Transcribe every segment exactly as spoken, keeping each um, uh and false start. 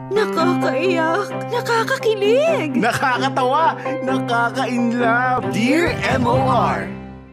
Nakakaiyak, nakakakilig, Nakakatawa, nakaka-inlove. Dear M O R.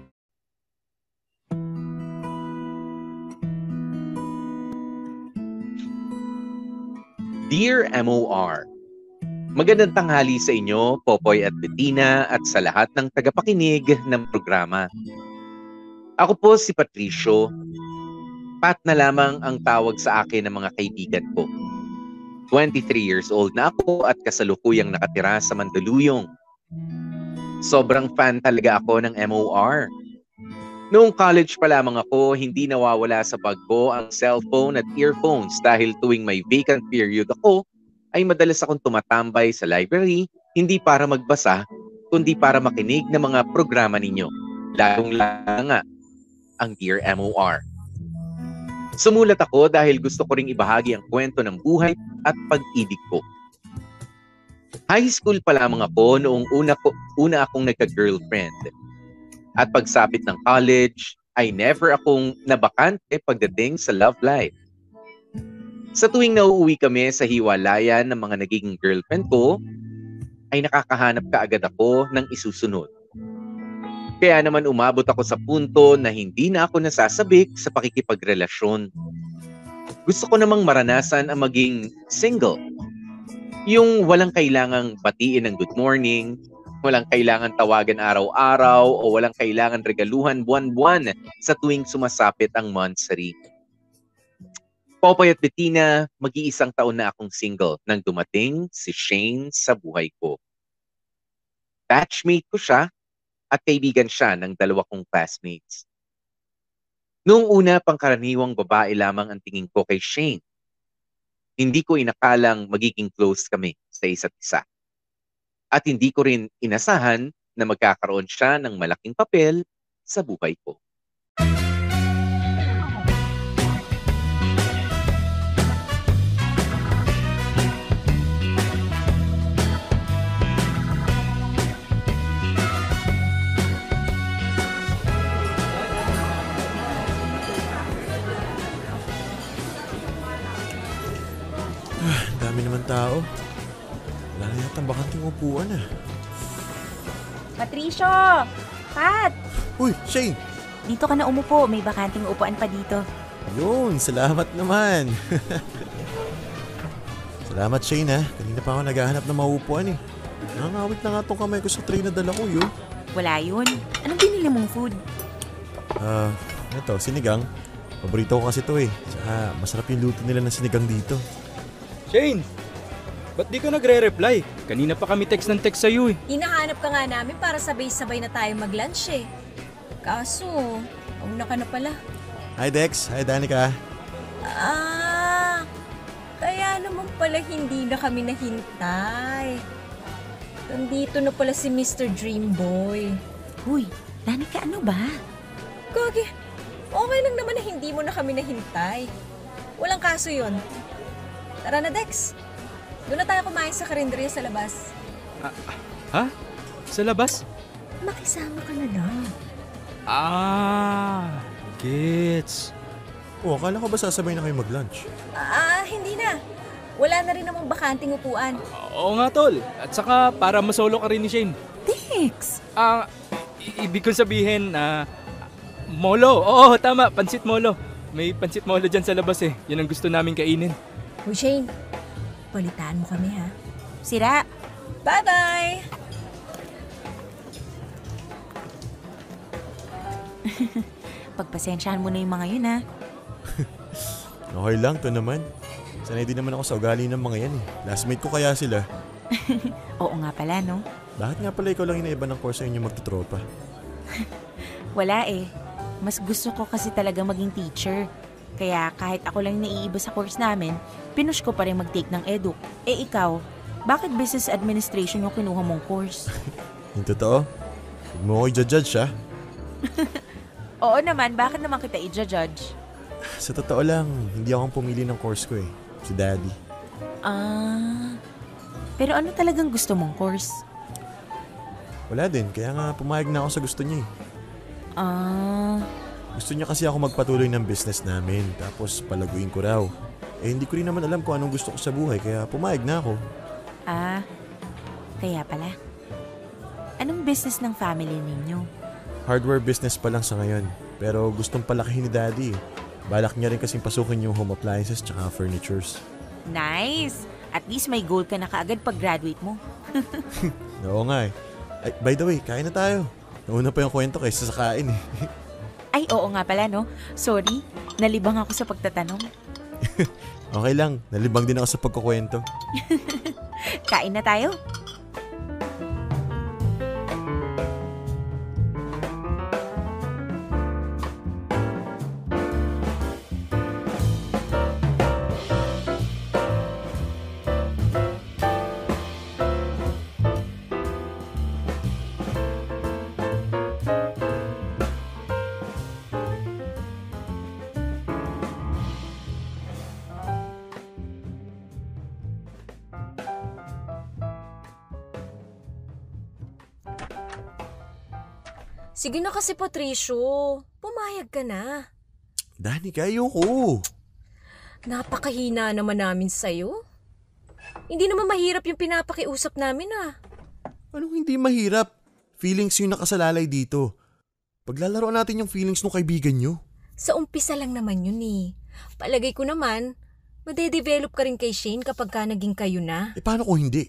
Dear M O R, magandang tanghali sa inyo, Popoy at Bettina, at sa lahat ng tagapakinig ng programa. Ako po si Patricio. Pat na lamang ang tawag sa akin ng mga kaibigan ko. twenty-three years old na ako at kasalukuyang nakatira sa Mandaluyong. Sobrang fan talaga ako ng M O R. Noong college pa lamang ako, hindi nawawala sa bag ko ang cellphone at earphones dahil tuwing may vacant period ako, ay madalas akong tumatambay sa library, hindi para magbasa, kundi para makinig ng mga programa ninyo. Lalong-lalo nga, ang Dear M O R. Sumulat ako dahil gusto ko ring ibahagi ang kwento ng buhay at pag-ibig ko. High school pa lamang ako noong una, ko, una akong nagka-girlfriend. At pagsapit ng college, ay never akong nabakante pagdating sa love life. Sa tuwing nauuwi kami sa hiwalayan ng mga nagiging girlfriend ko, ay nakakahanap kaagad ako ng isusunod. Kaya naman umabot ako sa punto na hindi na ako nasasabik sa pakikipagrelasyon. Gusto ko namang maranasan ang maging single. Yung walang kailangang batiin ng good morning, walang kailangan tawagan araw-araw o walang kailangan regaluhan buwan-buwan sa tuwing sumasapit ang monthsary. Popoy at Bettina, mag-iisang taon na akong single nang dumating si Shane sa buhay ko. Batchmate ko siya at kaibigan siya ng dalawa kong classmates. Noong una, pangkaraniwang babae lamang ang tingin ko kay Shane. Hindi ko inakalang magiging close kami sa isa't isa. At hindi ko rin inasahan na magkakaroon siya ng malaking papel sa buhay ko. Ah, dami naman tao. Wala na yata bakanting upuan ah. Patricio! Pat! Uy, Shane! Dito ka na umupo, may bakanting upuan pa dito. Yun, salamat naman. Salamat, Shane ha. Kanina pa ako naghahanap ng maupuan eh. Nangangawit na nga tong kamay ko sa tray na dala ko yun. Wala yun. Anong binili mong food? Ah, uh, ito, sinigang. Paborito ko kasi to eh. Tsaka masarap yung luto nila ng sinigang dito. Shane! Ba't di ka nagre-reply? Kanina pa kami text ng text sa'yo eh. Hinahanap ka nga namin para sabay-sabay na tayo mag-lunch eh. Kaso, una ka na pala. Hi Dex, hi Danica. Ah, kaya naman pala hindi na kami nahintay. Nandito na pala si Mister Dreamboy. Uy, Danica, ano ba? Gogi, okay lang naman na hindi mo na kami nahintay. Walang kaso yun. Tara na, Dex. Doon na tayo kumain sa karinderya sa labas. Ah, ha? Sa labas? Makisama ka na lang. Ah, gets. Oh, akala ko ba sasabay na kayo mag-lunch? Ah, hindi na. Wala na rin namang bakanting upuan. Oo nga, tol. At saka para masolo ka rin ni Shane. Dex! Ah, i- ibig kong sabihin na... Uh, molo. Oo, tama. Pansit molo. May pansit molo dyan sa labas eh. Yan ang gusto namin kainin. Uy, Shane. Palitaan mo kami, ha? Sira! Bye-bye! Pagpasensyahan mo na yung mga yun, ha? Okay lang, to naman. Sanay din naman ako sa ugali ng mga yan eh. Lastmate ko kaya sila. Oo nga pala, no? Bakit nga pala ikaw lang inaiba ng course sa inyo magtutropa? Wala eh. Mas gusto ko kasi talaga maging teacher. Kaya kahit ako lang naiiba sa course namin, pinush ko pa rin mag-take ng edu. Eh ikaw, bakit business administration yung kinuha mong course? Yung totoo? Huwag mo ako i-judge ha? Oo naman, bakit naman kita i-judge? Sa totoo lang, hindi ako pumili ng course ko eh. Si Daddy. Ah, pero ano talagang gusto mong course? Wala din, kaya nga pumayag na ako sa gusto niya eh. Ah... Gusto niya kasi ako magpatuloy ng business namin, tapos palaguin ko raw. Eh hindi ko rin naman alam kung anong gusto ko sa buhay kaya pumayag na ako. Ah, kaya pala. Anong business ng family ninyo? Hardware business pa lang sa ngayon. Pero gustong palakihin ni Daddy. Balak niya rin kasing pasukin yung home appliances tsaka furnitures. Nice! At least may goal ka na kaagad pag graduate mo. Oo nga eh. Ay, by the way, kain na tayo. Nauna pa yung kwento kaysa sa kain eh. Ay, oo nga pala, no? Sorry, nalibang ako sa pagtatanong. Okay lang, nalibang din ako sa pagkukwento. Kain na tayo. Sige na kasi, Patricio. Pumayag ka na. Danica, ayoko. Napakahina naman namin sa'yo. Hindi naman mahirap yung pinapakiusap namin ah. Anong hindi mahirap? Feelings yung nakasalalay dito. Paglalaroan natin yung feelings ng kaibigan nyo. Sa umpisa lang naman yun eh. Palagay ko naman, madedevelop ka rin kay Shane kapag ka naging kayo na. Eh paano kung hindi?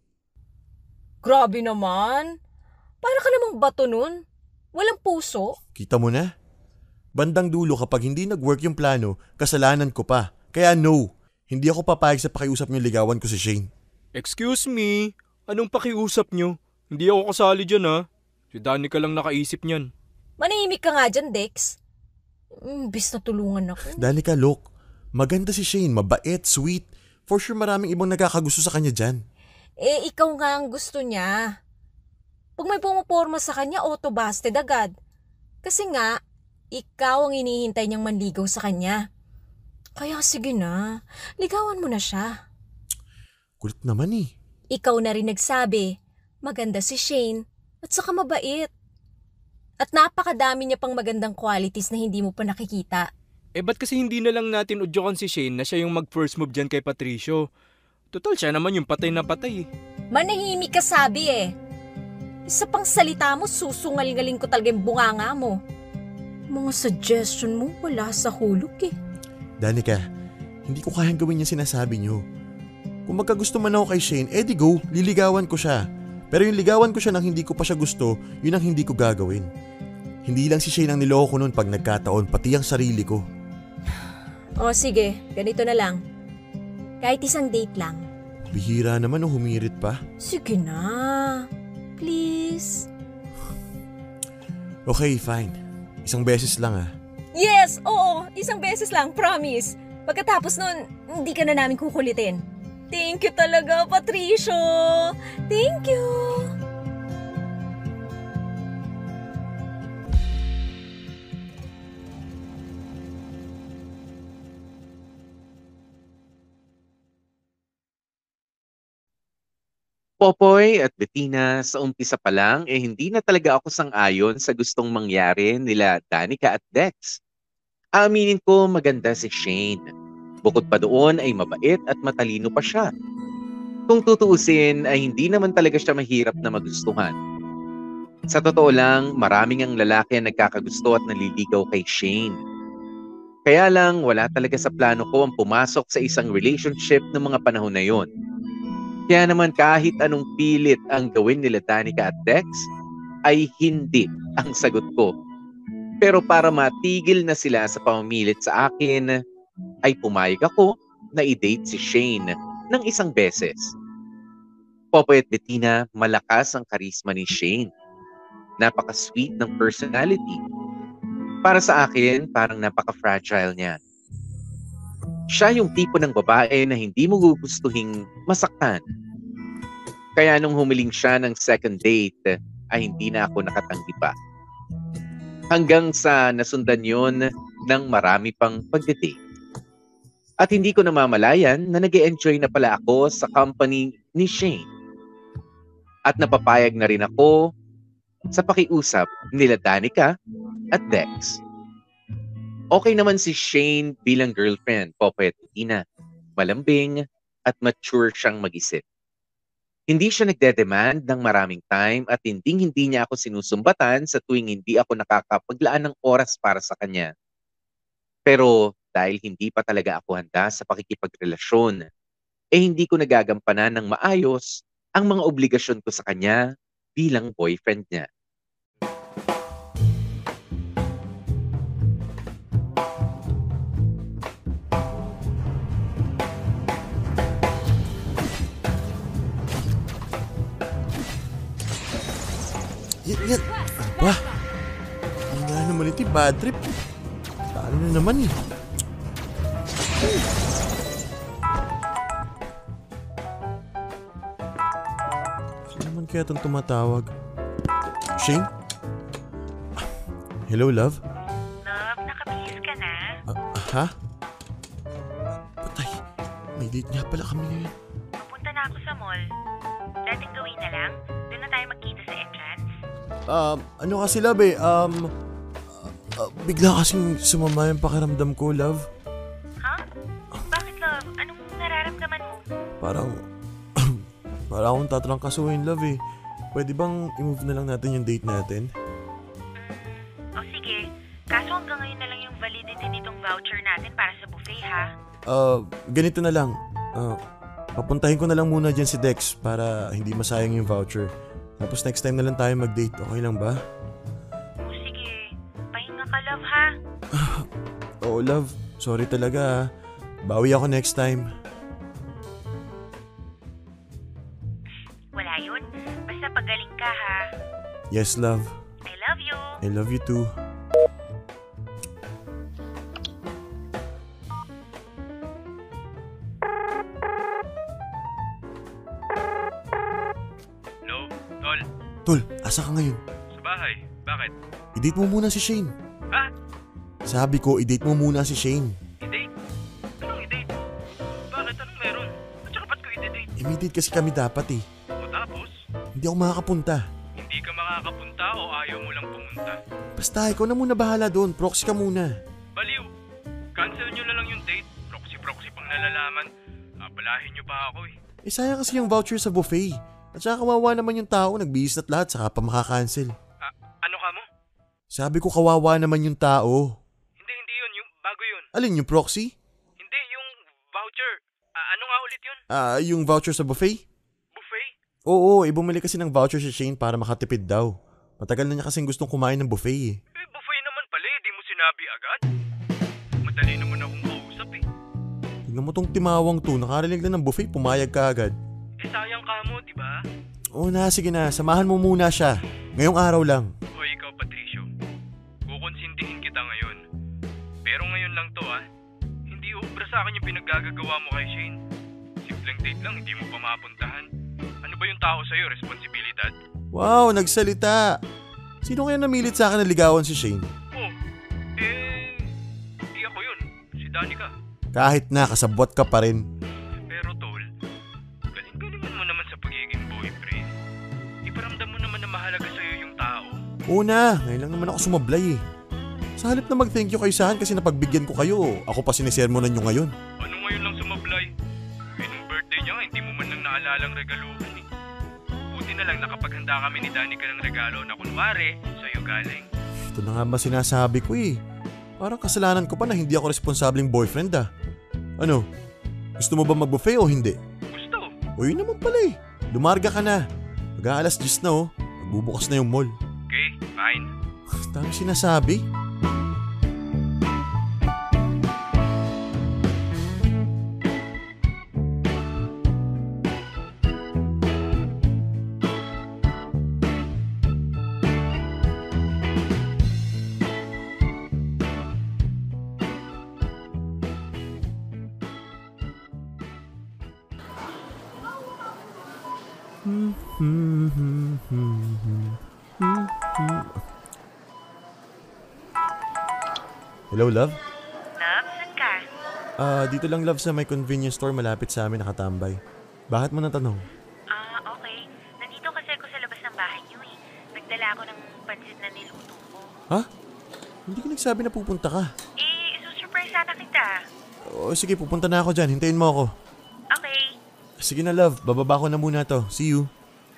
Grabe naman. Para ka namang bato nun. Walang puso. Kita mo na? Bandang dulo kapag hindi nag-work yung plano, kasalanan ko pa. Kaya no, hindi ako papayag sa pakiusap niyo ligawan ko si Shane. Excuse me, anong pakiusap nyo? Hindi ako kasali dyan ha. Si Danica lang nakaisip niyan. Manahimik ka nga dyan, Dex. Imbis na tulungan ako. Danica, look. Maganda si Shane, mabait, sweet. For sure maraming ibang nagkakagusto sa kanya dyan. Eh, ikaw nga ang gusto niya. Pag may pumaporma sa kanya, auto-busted agad. Kasi nga, ikaw ang hinihintay niyang manligaw sa kanya. Kaya sige na, ligawan mo na siya. Kulit naman eh. Ikaw na rin nagsabi, maganda si Shane at saka mabait. At napakadami niya pang magandang qualities na hindi mo pa nakikita. Eh ba't kasi hindi na lang natin udyokan si Shane na siya yung mag-first move dyan kay Patricio? Total siya naman yung patay na patay eh. Manahimik ka sabi eh. Isa pang salita mo, susungal-ngaling ko talaga yung bunganga mo. Mga suggestion mo, wala sa hulog eh. Danica, hindi ko kayang gawin yung sinasabi niyo. Kung magkagusto man ako kay Shane, edi go, liligawan ko siya. Pero yung ligawan ko siya nang hindi ko pa siya gusto, yun ang hindi ko gagawin. Hindi lang si Shane ang niloko ko noon pag nagkataon, pati ang sarili ko. O sige, ganito na lang. Kahit isang date lang. Bihira naman o humirit pa. Sige na. Please. Okay, fine. Isang beses lang ah. Yes, oo. Isang beses lang, promise. Pagkatapos nun, hindi ka na namin kukulitin. Thank you talaga, Patricio. Thank you. Popoy at Bettina, sa umpisa pa lang, eh hindi na talaga ako sang-ayon sa gustong mangyari nila Danica at Dex. Aminin ko maganda si Shane. Bukod pa doon ay mabait at matalino pa siya. Kung tutuusin ay hindi naman talaga siya mahirap na magustuhan. Sa totoo lang, maraming ang lalaki ang nagkakagusto at naliligaw kay Shane. Kaya lang wala talaga sa plano ko ang pumasok sa isang relationship ng mga panahon na yon. Kaya naman kahit anong pilit ang gawin nila Danica at Dex, ay hindi ang sagot ko. Pero para matigil na sila sa pamamilit sa akin, ay pumayag ako na i-date si Shane ng isang beses. Popoy at Bettina, malakas ang karisma ni Shane. Napaka-sweet ng personality. Para sa akin, parang napaka-fragile niya. Siya yung tipo ng babae na hindi mo gugustuhing masaktan. Kaya nung humiling siya ng second date, ay hindi na ako nakatanggi pa. Hanggang sa nasundan yon ng marami pang pagdidate. At hindi ko namamalayan na nag-e-enjoy na pala ako sa company ni Shane. At napapayag na rin ako sa pakiusap nila Danica at Dex. Okay naman si Shane bilang girlfriend, Popoy at Bettina. malambing, at mature siyang mag-isip. Hindi siya nagde-demand ng maraming time at hinding-hindi niya ako sinusumbatan sa tuwing hindi ako nakakapaglaan ng oras para sa kanya. Pero dahil hindi pa talaga ako handa sa pakikipagrelasyon, eh hindi ko nagagampanan ng maayos ang mga obligasyon ko sa kanya bilang boyfriend niya. Yan, yan. Ano ba? Ano nga naman ito, bad trip. Talo na naman eh. Sino naman kaya itong tumatawag? Shane? Hello, love? Love, nakabihis ka na? Ah, ha? Patay. May date nga pala kami ngayon. Pupunta na ako sa mall. Dating gawin na lang, doon na tayo magkita sa entrance. Um, ano kasi love eh, um, uh, uh, bigla kasing sumama yung pakiramdam ko, love. Ha? Bakit, love? Anong nararamdaman mo? Parang, parang akong tatrangkasuhin, love eh. Pwede bang i-move na lang natin yung date natin? Mm, o sige. Kaso hanggang ngayon na lang yung validity nitong voucher natin para sa buffet, ha? Uh, ganito na lang. Uh, papuntahin ko na lang muna dyan si Dex para hindi masayang yung voucher. Tapos next time na lang tayo mag-date. Okay lang ba? O sige. Pahinga ka, love, ha? Oo, love. Sorry talaga ha. Bawi ako next time. Wala yun. Basta pagaling ka, ha? Yes, love. I love you. I love you too. Hello, Tol. Tol, asa ka ngayon? Sa bahay. Bakit? I-date mo muna si Shane. Ha? Sabi ko, i-date mo muna si Shane. I-date? Anong i-date? Bakit? Anong meron? At saka ba't ko i-date? I-date kasi kami dapat eh. O tapos? Hindi ako makakapunta. Hindi ka makakapunta o ayaw mo lang pumunta? Basta, ikaw na muna bahala doon. Proxy ka muna. Baliw. Cancel nyo na lang yung date. Proxy-proxy pang nalalaman. Abalahin nyo pa ako eh. Eh, sayang kasi yung voucher sa buffet. At saka kawawa naman yung tao. Nagbihis at lahat, saka pa makakancel. Ah, ano ka mo? Sabi ko kawawa naman yung tao. Hindi, hindi yun. Yung bago yun. Alin yung proxy? Hindi, yung voucher. Ah, ano nga ulit yun? Ah, yung voucher sa buffet? Buffet? Oo, eh, bumili kasi ng voucher si Shane para makatipid daw. Matagal na niya kasing gustong kumain ng buffet eh. Eh, buffet naman pala eh. Di mo sinabi agad. Madali naman akong kausap eh. Tignan mo tong timawang to, nakarinig lang ng buffet, pumayag ka agad. Eh, sayang ka mo, di ba? Oo na, sige na, samahan mo muna siya. Ngayong araw lang. O ikaw, Patricio. Kukonsintihin kita ngayon. Pero ngayon lang to ah. Hindi ubra sa akin yung pinaggagawa mo kay Shane. Simpleng date lang, hindi mo pa mapuntahan. Ano ba yung tao sa'yo? Responsibilidad? Wow, nagsalita. Sino kaya namilit sa akin na ligawan si Shane? Oh, eh, di ako yun. Si Danica. Kahit na, kasabwat ka pa rin. Pero tol, galing-galingan mo naman sa pagiging boyfriend. Iparamdam mo naman na mahalaga sa'yo yung tao. Una, ngayon lang naman ako sumablay eh. Sa halip na mag-thank you kay Sahan kasi napagbigyan ko kayo, ako pa sinisermonan nyo ngayon. Ano ngayon lang sumablay? Eh, nung birthday niya nga, hindi mo man lang naalalang regaluhan eh. Buti na lang nakapaghanda kami ni Danica ng regalo na kunwari, sa'yo galing. Ito na nga ba sinasabi ko eh. Parang kasalanan ko pa na hindi ako responsableng boyfriend ah. Ano? Gusto mo ba mag-buffet o hindi? Gusto. O yun naman pala eh. Lumarga ka na. Mag-aalas diyes na oh. Magbubukas na yung mall. Okay, fine. Dami sinasabi. Hello, love? Love, saan ka? Ah, dito lang love sa may convenience store malapit sa amin nakatambay. Bakit mo natanong? Ah, okay. Nandito kasi ako sa labas ng bahay niyo eh. Nagdala ako ng pansit na niluto ko. Ha? Hindi ka nagsabi na pupunta ka. Eh, isusurprise sana kita. O sige, pupunta na ako dyan. Hintayin mo ako. Okay. Sige na love, bababa ko na muna to. See you.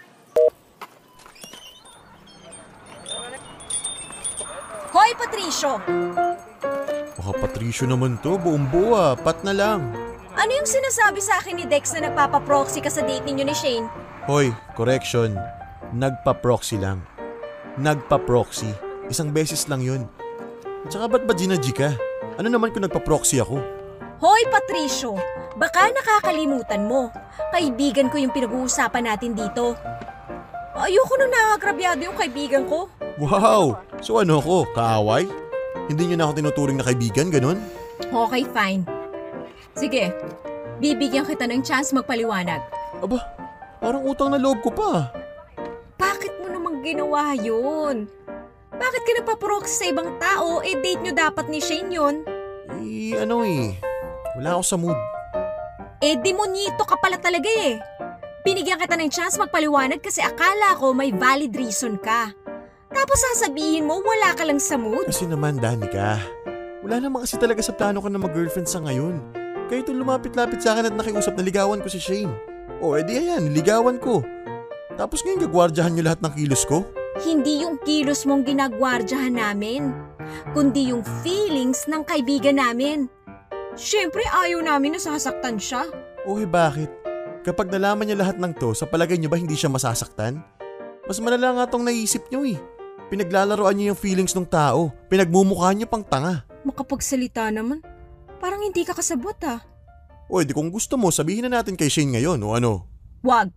Hoy, Patricio! Baka Patricio naman to, buong buwa. Pat na lang. Ano yung sinasabi sa akin ni Dex na nagpapaproxy ka sa date ninyo ni Shane? Hoy, correction. Nagpa-proxy lang. Nagpa-proxy. Isang beses lang yun. At saka ba't ba ginaji ka? Ano naman kung nagpa-proxy ako? Hoy, Patricio! Baka nakakalimutan mo. Kaibigan ko yung pinag-uusapan natin dito. Ayoko nung nakagrabyado yung kaibigan ko. Wow! So ano ako, kaaway? Hindi niyo na ako tinuturing na kaibigan, ganun? Okay, fine. Sige, bibigyan kita ng chance magpaliwanag. Aba, parang utang na loob ko pa. Bakit mo namang ginawa yun? Bakit ka nagpaproxy sa ibang tao? Eh, date nyo dapat ni Shane yun. Eh, ano eh. Wala ako sa mood. Eh, demonito ka pala talaga eh. Binigyan kita ng chance magpaliwanag kasi akala ko may valid reason ka. Tapos sasabihin mo wala ka lang sa mood? Kasi naman, Danica, wala naman kasi talaga sa plano ko na mag-girlfriend sa ngayon. Kaya ito lumapit-lapit sa akin at nakiusap na ligawan ko si Shane. O, edi ayan, ligawan ko. Tapos ngayon gagwardyahan niyo lahat ng kilos ko? Hindi yung kilos mong ginagwardyahan namin, kundi yung feelings ng kaibigan namin. Siyempre ayaw namin na sasaktan siya. O, eh bakit? Kapag nalaman niya lahat ng to, sa palagay niyo ba hindi siya masasaktan? Mas malala nga tong naisip niyo eh. Pinaglalaroan niyo yung feelings ng tao. Pinagmumukha niyo pang tanga. Makapagsalita naman. Parang hindi ka kasabot ah. O, edi kung gusto mo, sabihin na natin kay Shane ngayon o ano? Wag.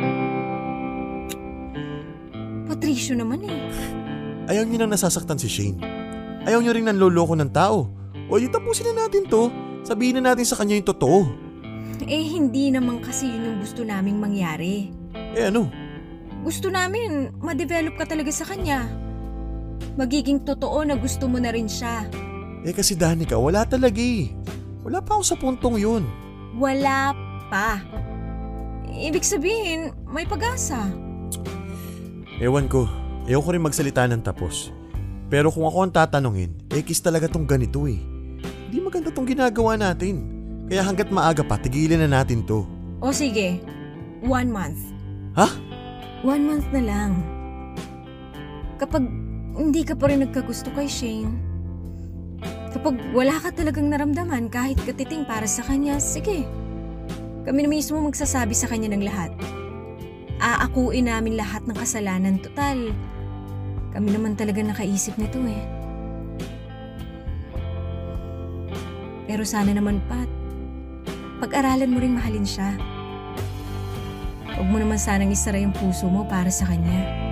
Patricio naman eh. Ayaw niyo nang nasasaktan si Shane. Ayaw niyo rin nanloloko ng tao. O, di tapusin na natin to. Sabihin na natin sa kanya yung totoo. Eh hindi naman kasi yun yung gusto naming mangyari. Eh ano? Gusto namin ma-develop ka talaga sa kanya. Magiging totoo na gusto mo na rin siya. Eh kasi Danica, wala talaga eh. Wala pa ako sa puntong yun. Wala pa. Ibig sabihin, may pag-asa. Ewan ko, ayaw ko rin magsalita ng tapos. Pero kung ako ang tatanungin, eh kiss talaga tong ganito eh. Hindi maganda tong ginagawa natin. Kaya hanggat maaga pa, tigilan na natin to. O sige, one month. Ha? One month na lang. Kapag hindi ka pa rin nagkagusto kay Shane, kapag wala ka talagang naramdaman kahit katiting para sa kanya, sige. Kami na mismo magsasabi sa kanya ng lahat. Aakuin namin lahat ng kasalanan. Total, kami naman talaga nakaisip nito eh. Pero sana naman, Pat, pag-aralan mo ring mahalin siya. Huwag mo naman sanang isara yung puso mo para sa kanya.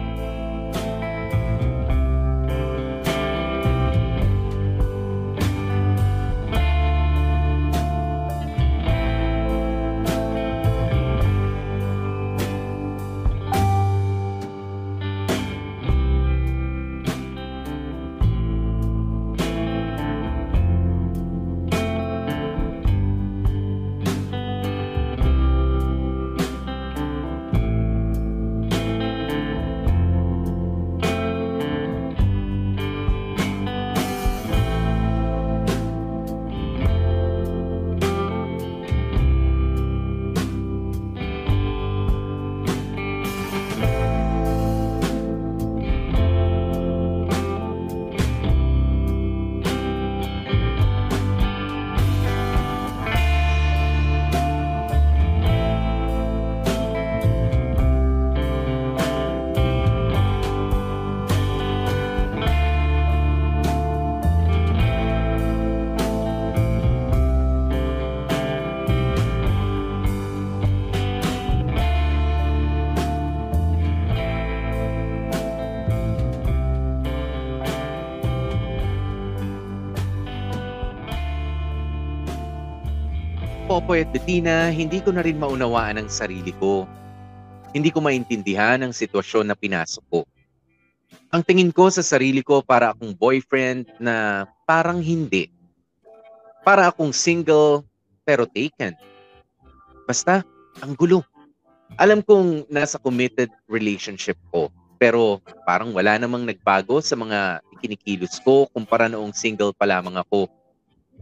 Popoy at Bettina, hindi ko na rin maunawaan ang sarili ko. Hindi ko maintindihan ang sitwasyon na pinasok ko. Ang tingin ko sa sarili ko para akong boyfriend na parang hindi. Para akong single pero taken. Basta, ang gulo. Alam kong nasa committed relationship ko, pero parang wala namang nagbago sa mga ikinikilos ko kumpara noong single pa lamang ako.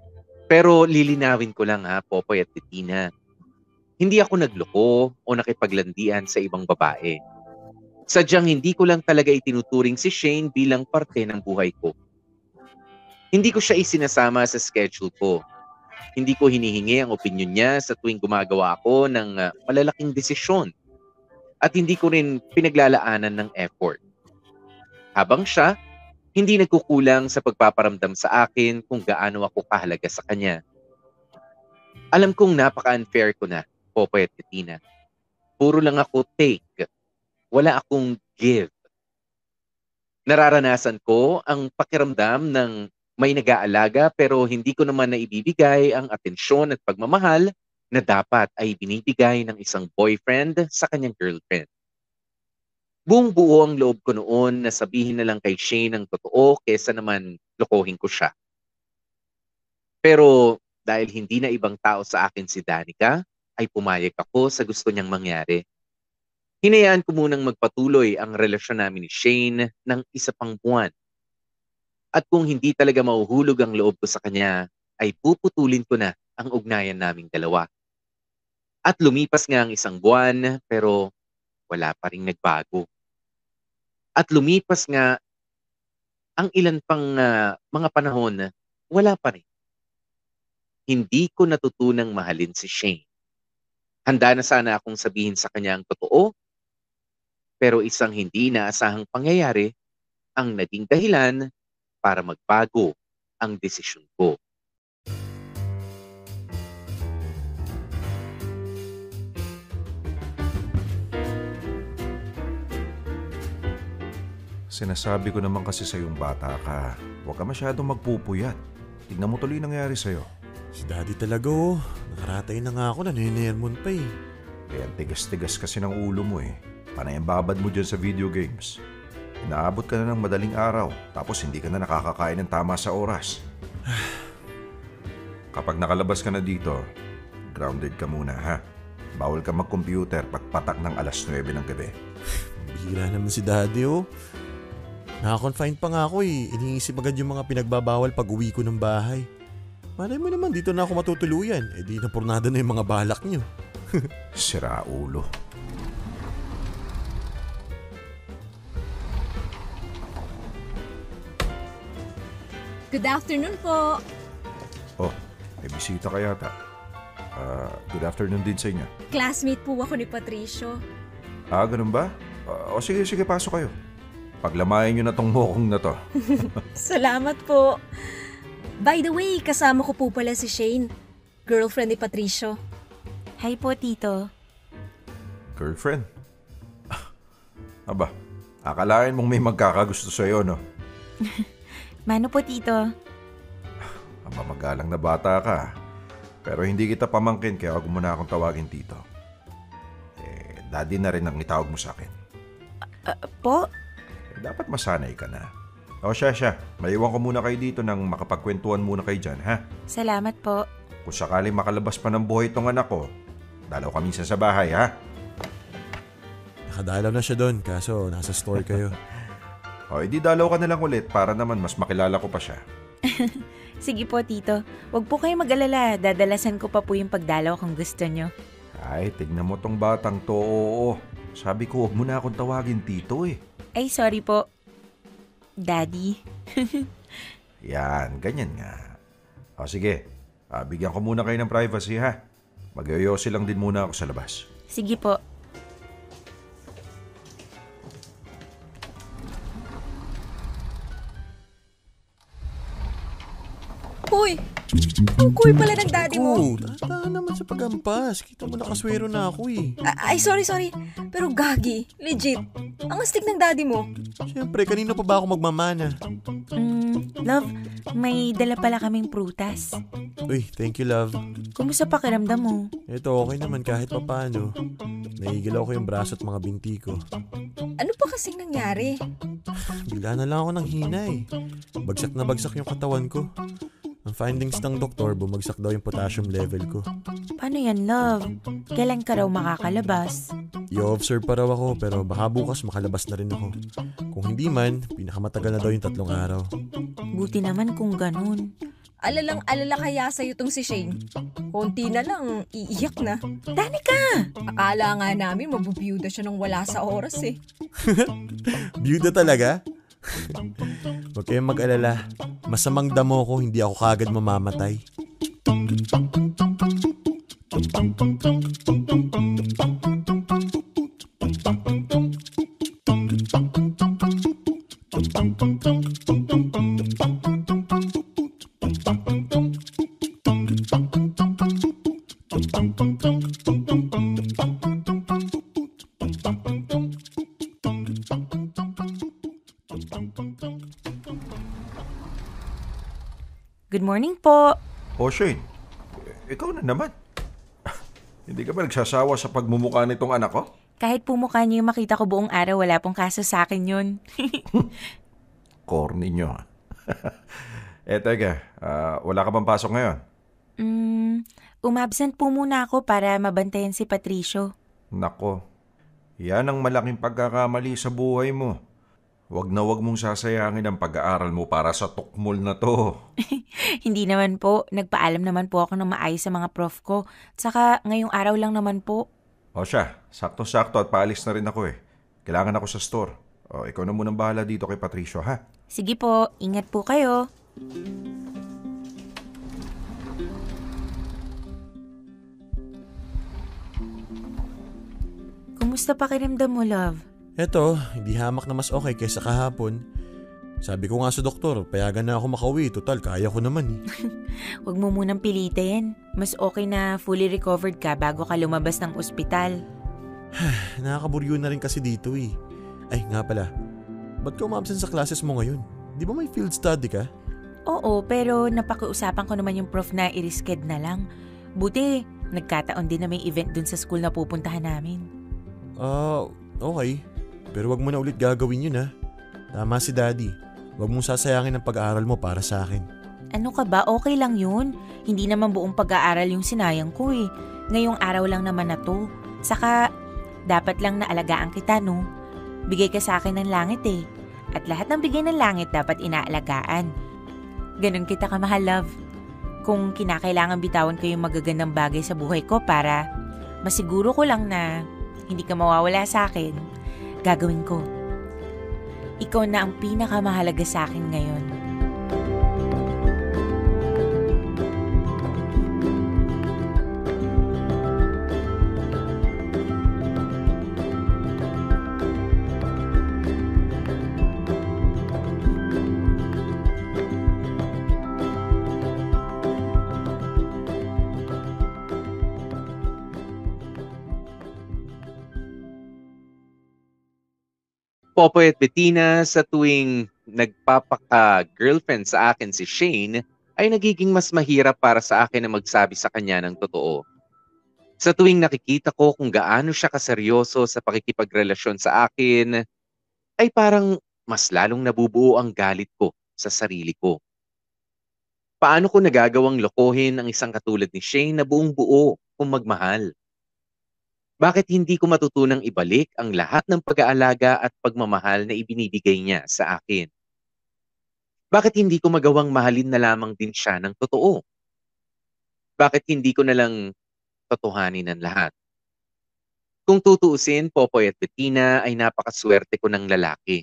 Pero lilinawin ko lang ha, Popoy at Bettina. Hindi ako nagloko o nakipaglandian sa ibang babae. Sadyang hindi ko lang talaga itinuturing si Shane bilang parte ng buhay ko. Hindi ko siya isinasama sa schedule ko. Hindi ko hinihingi ang opinyon niya sa tuwing gumagawa ako ng uh, malalaking desisyon. At hindi ko rin pinaglalaanan ng effort. Habang siya, hindi nagkukulang sa pagpaparamdam sa akin kung gaano ako kahalaga sa kanya. Alam kong napaka-unfair ko na, Popoy at Bettina. Puro lang ako take. Wala akong give. Nararanasan ko ang pakiramdam ng may nag-aalaga pero hindi ko naman naibibigay ang atensyon at pagmamahal na dapat ay binibigay ng isang boyfriend sa kanyang girlfriend. Buong buo ang loob ko noon na sabihin na lang kay Shane ang totoo kesa naman lokohin ko siya. Pero dahil hindi na ibang tao sa akin si Danica, ay pumayag ako sa gusto niyang mangyari. Hinayaan ko munang magpatuloy ang relasyon namin ni Shane ng isa pang buwan. At kung hindi talaga mauhulog ang loob ko sa kanya, ay puputulin ko na ang ugnayan naming dalawa. At lumipas nga ang isang buwan, pero wala pa rin nagbago. At lumipas nga ang ilan pang uh, mga panahon, wala pa rin. Hindi ko natutunang mahalin si Shane. Handa na sana akong sabihin sa kanya ang totoo, pero isang hindi inaasahang pangyayari ang naging dahilan para magbago ang desisyon ko. Sinasabi ko naman kasi sa yung bata ka, huwag ka masyadong magpupuyat. Tignan mo tuloy nangyari sa'yo. Si Daddy talaga oh. Nakaratay na nga ako, naninermon pa eh. Kaya tigas-tigas kasi ng ulo mo eh. Panay ang babad mo dyan sa video games. Inaabot ka na ng madaling araw, tapos hindi ka na nakakakain ng tama sa oras. Kapag nakalabas ka na dito, grounded ka muna ha. Bawal ka mag-computer pagpatak ng alas nuwebe ng gabi. Bihira naman si Daddy oh. Naka-confine pa nga ako eh. Iniisip agad yung mga pinagbabawal pag uwi ko ng bahay. Malay mo naman dito na ako matutuluyan. Eh di napurnada na yung mga balak nyo. Sira ulo. Good afternoon po. Oh, may bisita ka yata. Uh, good afternoon din sa inyo. Classmate po ako ni Patricio. Ah, ganun ba? Uh, o sige, sige, pasok kayo. Paglamayan nyo na tong mokong na to. Salamat po. By the way, kasama ko po pala si Shane, girlfriend ni Patricio. Hi po, Tito. Girlfriend? Aba, akalain mong may magkakagusto sa'yo, no? Mano po, Tito? Aba, magalang na bata ka. Pero hindi kita pamangkin, kaya wag mo na akong tawagin Tito. Eh, daddy na rin ang itawag mo sa akin. Uh, po? Eh, dapat masanay ka na. O siya, siya. Maiwan ko muna kayo dito nang makapagkwentuhan muna kayo dyan, ha? Salamat po. Kung sakaling makalabas pa ng buhay itong anak ko, dalaw ka minsan sa bahay, ha? Nakadalaw na siya doon, kaso nasa store kayo. O, edi dalaw ka na lang ulit para naman mas makilala ko pa siya. Sige po, Tito. Huwag po kayo mag-alala. Dadalasan ko pa po yung pagdalaw kung gusto nyo. Ay, tignan mo tong batang to, oo. Sabi ko, huwag mo na akong tawagin Tito, eh. Ay, sorry po. Daddy. Yan, ganyan nga. O sige, ah, bigyan ko muna kayo ng privacy ha. Mag-yoyosi lang din muna ako sa labas. Sige po. Uy! Ang cool pala ng daddy mo. Oh, tata naman sa pagampas. Kita mo nakaswero na ako eh. Ay, sorry, sorry. Pero gagi, legit. Ang astig ng daddy mo. Siyempre, kanino pa ba ako magmamana? Mm, love, may dala pala kaming prutas. Uy, thank you love. Kumusta pakiramdam mo? Ito okay naman kahit papano. Naigilaw ko yung braso at mga binti ko. Ano pa kasing nangyari? Bigla na lang ako ng hina eh. Bagsak na bagsak yung katawan ko. Ang findings ng doktor, bumagsak daw yung potassium level ko. Paano yan, love? Kailan ka raw makakalabas? I-observe pa raw ako pero baka bukas makalabas na rin ako. Kung hindi man, pinakamatagal na daw yung tatlong araw. Buti naman kung ganun. Alalang-alala kaya sa'yo tong si Shane. Konti na lang, iiyak na. Danica! Akala nga namin mabubiyuda siya nung wala sa oras eh. Byuda talaga? Huwag kayong mag-alala. Masamang damo ko, hindi ako kagad mamamatay. Good morning po. O Shane, ikaw na naman. Hindi ka ba nagsasawa sa pagmumukha nitong anak ko? Kahit pumukha niyo yung makita ko buong araw, wala pong kaso sa akin yun. Corny nyo. eh teka, uh, wala ka bang pasok ngayon? Mm, umabsent po muna ako para mabantayan si Patricio. Nako, yan ang malaking pagkakamali sa buhay mo. Wag na wag mong sasayangin ang pag-aaral mo para sa tukmol na to. Hindi naman po. Nagpaalam naman po ako ng maayos sa mga prof ko. Tsaka ngayong araw lang naman po. O siya, sakto-sakto at paalis na rin ako eh. Kailangan ako sa store. O, ikaw na munang bahala dito kay Patricio, ha? Sige po, ingat po kayo. Kumusta pakiramdam mo, love? Eto, hindi hamak na mas okay kaysa kahapon. Sabi ko nga sa doktor, payagan na ako makauwi. Total, kaya ko naman eh. Huwag mo munang pilitin. Mas okay na fully recovered ka bago ka lumabas ng ospital. Nakakaburyo na rin kasi dito eh. Ay, nga pala. Ba't ka umabsent sa classes mo ngayon? Di ba may field study ka? Oo, pero napakiusapan ko naman yung prof na i-resched na lang. Buti, nagkataon din na may event dun sa school na pupuntahan namin. Ah, uh, okay. Pero wag mo na ulit gagawin yun ha. Tama si Daddy. Wag mong sasayangin ang pag-aaral mo para sa akin. Ano ka ba? Okay lang yun. Hindi naman buong pag-aaral yung sinayang ko eh. Ngayong araw lang naman na to. Saka, dapat lang naalagaan kita no. Bigay ka sa akin ng langit eh. At lahat ng bigay ng langit dapat inaalagaan. Ganon kita kamahal, love. Kung kinakailangan bitawan ko yung magagandang bagay sa buhay ko para masiguro ko lang na hindi ka mawawala sa akin, gagawin ko. Ikaw na ang pinakamahalaga sa akin ngayon. Popoy at Bettina, sa tuwing nagpapaka-girlfriend sa akin si Shane, ay nagiging mas mahirap para sa akin na magsabi sa kanya ng totoo. Sa tuwing nakikita ko kung gaano siya kaseryoso sa pakikipagrelasyon sa akin, ay parang mas lalong nabubuo ang galit ko sa sarili ko. Paano ko nagagawang lokohin ang isang katulad ni Shane na buong buo kung magmahal? Bakit hindi ko matutunang ibalik ang lahat ng pag-aalaga at pagmamahal na ibinibigay niya sa akin? Bakit hindi ko magawang mahalin na lamang din siya ng totoo? Bakit hindi ko na lang totohanin ang lahat? Kung tutuusin, Popoy at Bettina, ay napakaswerte ko ng lalaki.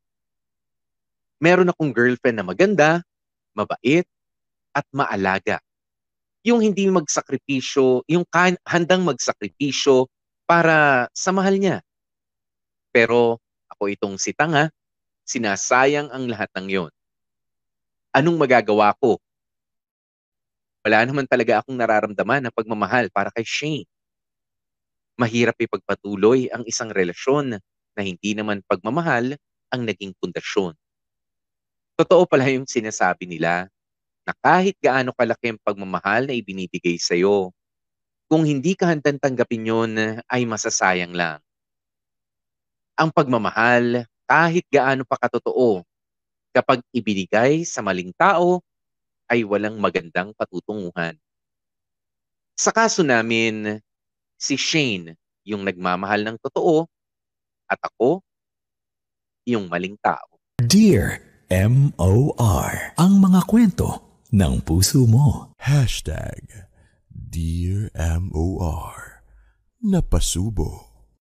Meron akong girlfriend na maganda, mabait, at maalaga. Yung hindi magsakripisyo, yung kan- handang magsakripisyo para sa mahal niya. Pero ako itong si tanga, sinasayang ang lahat ng yon. Anong magagawa ko? Wala naman talaga akong nararamdaman na pagmamahal para kay Shane. Mahirap ipagpatuloy ang isang relasyon na hindi naman pagmamahal ang naging pundasyon. Totoo pala yung sinasabi nila na kahit gaano kalaki ang pagmamahal na ibinibigay sa'yo, kung hindi ka handang tanggapin yun, ay masasayang lang. Ang pagmamahal, kahit gaano pa katotoo, kapag ibinigay sa maling tao, ay walang magandang patutunguhan. Sa kaso namin, si Shane yung nagmamahal ng totoo, at ako, yung maling tao. Dear M O R, ang mga kwento ng puso mo. Hashtag Dear M O R Napasubo.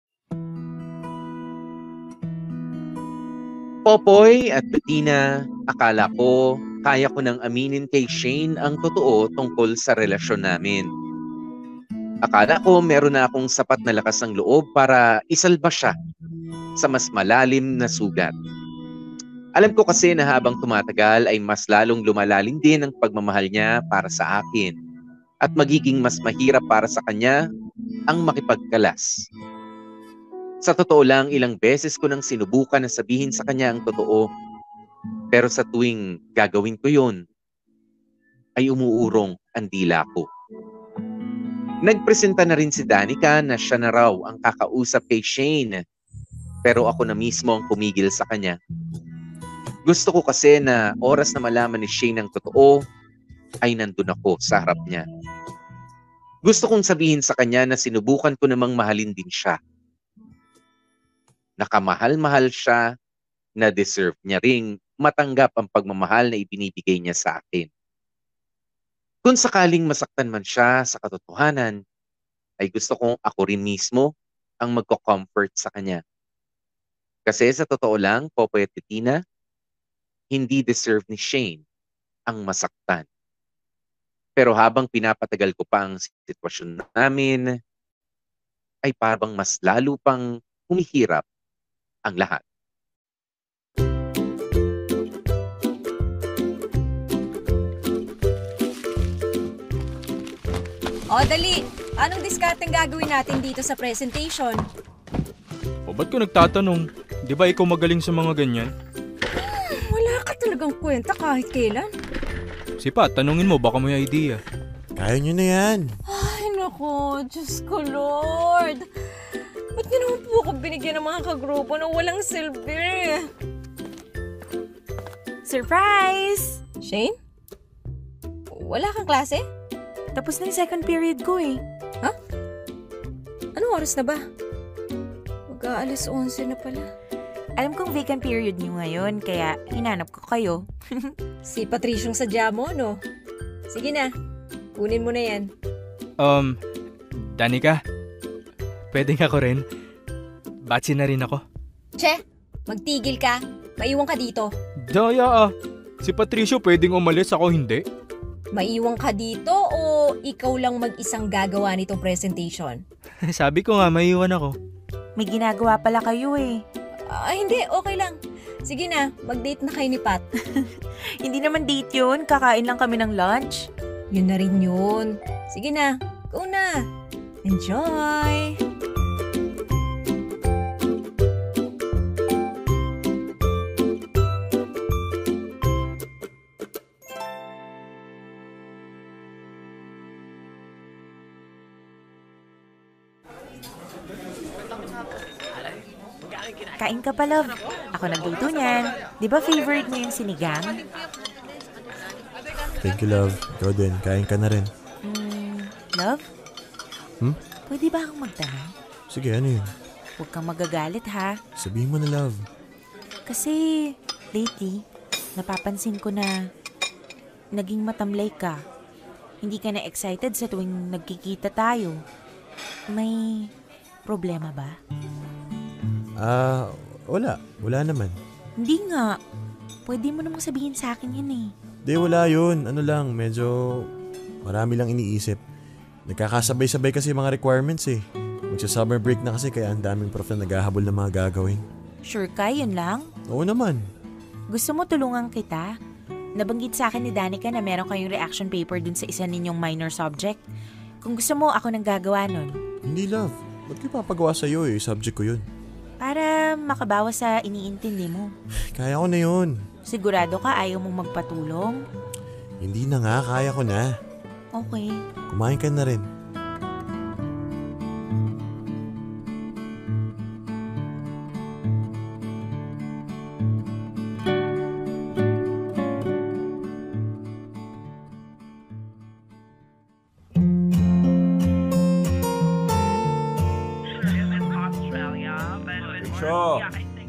Popoy at Bettina, akala ko kaya ko nang aminin kay Shane ang totoo tungkol sa relasyon namin. Akala ko meron na akong sapat na lakas ng loob para isalba siya sa mas malalim na sugat. Alam ko kasi na habang tumatagal ay mas lalong lumalalim din ang pagmamahal niya para sa akin at magiging mas mahirap para sa kanya ang makipagkalas. Sa totoo lang, ilang beses ko nang sinubukan na sabihin sa kanya ang totoo. Pero sa tuwing gagawin ko yun, ay umuurong ang dila ko. Nagpresenta na rin si Danica na siya na raw ang kakausap kay Shane. Pero ako na mismo ang pumigil sa kanya. Gusto ko kasi na oras na malaman ni Shane ang totoo, ay nandun ako sa harap niya. Gusto kong sabihin sa kanya na sinubukan ko namang mahalin din siya. Nakamahal-mahal siya, na deserve niya ring matanggap ang pagmamahal na ibinibigay niya sa akin. Kung sakaling masaktan man siya sa katotohanan, ay gusto kong ako rin mismo ang magko-comfort sa kanya. Kasi sa totoo lang, Popoy at Bettina, hindi deserve ni Shane ang masaktan. Pero habang pinapatagal ko pa ang sitwasyon namin, ay parang mas lalo pang humihirap ang lahat. O, dali. Anong discarding gagawin natin dito sa presentation? O ba't ko nagtatanong? Di ba ikaw magaling sa mga ganyan? Hmm, wala ka talagang kwenta kahit kailan. Sipa, tanungin mo, baka may idea. Kaya nyo na yan. Ay, naku. Diyos ko, Lord. Ba't niyo naman po ako binigyan ng mga kagrupo na walang silbi? Surprise! Shane? Wala kang klase? Tapos na yung second period ko eh. Ha? Anong oras na ba? Mag-aalas onse na pala. Alam kong vacant period niyo ngayon, kaya hinanap ko kayo. Si Patricyong sadya mo, no? Sige na, kunin mo na yan. Um, Danica, pwedeng ako rin. Batsi na rin ako. Che, magtigil ka. Maiwan ka dito. Daya ah. Si Patricio pwedeng umalis, ako hindi. Maiwan ka dito o ikaw lang mag-isang gagawa nitong presentation? Sabi ko nga, maiwan ako. May ginagawa pala kayo eh. Ah, hindi, okay lang. Sige na, mag-date na kayo ni Pat. Hindi naman date yun, kakain lang kami ng lunch. Yun na rin yun. Sige na, go na. Enjoy! Kain ka pa, love. Ako nagluto niyan. Di ba favorite mo yung sinigang? Thank you, love. Ikaw din. Kain ka na rin. Mm, love? Hmm? Pwede ba akong magtanong? Sige, ano yun? Huwag kang magagalit, ha? Sabihin mo na, love. Kasi, lately, napapansin ko na naging matamlay ka. Hindi ka na excited sa tuwing nagkikita tayo. May problema ba? Ah, uh, wala. Wala naman. Hindi nga. Pwede mo namang sabihin sa akin yun eh. Di, wala yun. Ano lang, medyo marami lang iniisip. Nagkakasabay-sabay kasi mga requirements eh. Magsa-summer break na kasi kaya ang daming prof na naghahabol ng mga gagawin. Sure ka, yun lang? Oo naman. Gusto mo tulungan kita? Nabanggit sa akin ni Danica na meron kayong reaction paper dun sa isa ninyong minor subject. Kung gusto mo, ako nang gagawa nun. Hindi, love. Ba't ko papagawa sa'yo eh? Subject ko yun. Para makabawas sa iniintindi mo. Kaya ko na yun. Sigurado ka ayaw mong magpatulong? Hindi na nga, kaya ko na. Okay. Kumain ka na rin.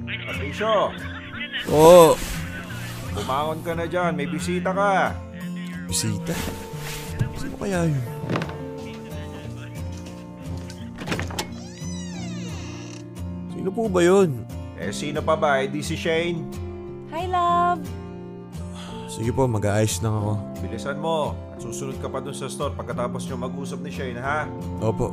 Patricio! Oo. Bumangon ka na dyan, may bisita ka. Bisita? Sino kaya yun? Sino po ba yun? Eh, sino pa ba? Eh, di si Shane. Hi, love! Sige po, mag-aayos lang ako. Bilisan mo. At susunod ka pa dun sa store pagkatapos nyo mag-usap ni Shane, ha? Opo.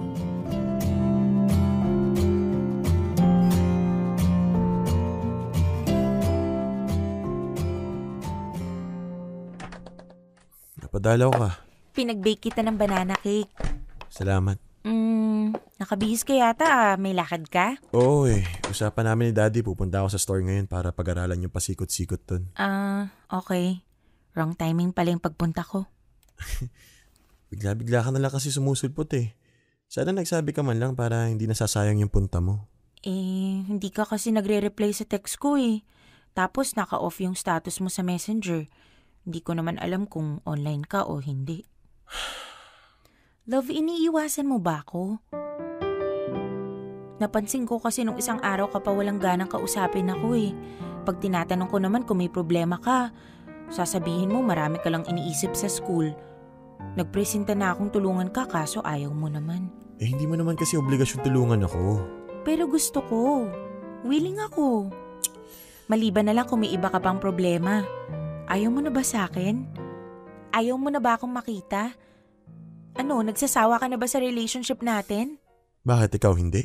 Napadalaw ka. Pinag-bake kita ng banana cake. Salamat. Hmm, nakabihis ka yata ah. May lakad ka? Oo eh. Usapan namin ni Daddy, pupunta ako sa store ngayon para pag-aralan yung pasikot-sikot dun. Ah, okay. Wrong timing pala yung pagpunta ko. Bigla-bigla ka na lang kasi sumusulpot eh. Sana nagsabi ka man lang para hindi nasasayang yung punta mo. Eh, hindi ka kasi nagre-reply sa text ko eh. Tapos naka-off yung status mo sa Messenger. Hindi ko naman alam kung online ka o hindi. Love, iniiwasan mo ba ako? Napansin ko kasi nung isang araw ka pa walang ganang kausapin ako eh. Pag tinatanong ko naman kung may problema ka, sasabihin mo marami ka lang iniisip sa school. Nagpresenta na akong tulungan ka kaso ayaw mo naman. Eh hindi mo naman kasi obligasyon tulungan ako. Pero gusto ko. Willing ako. Maliban na lang kung may iba ka pang problema. Ayaw mo na ba sa akin? Ayaw mo na ba akong makita? Ano, nagsasawa ka na ba sa relationship natin? Bakit ikaw hindi?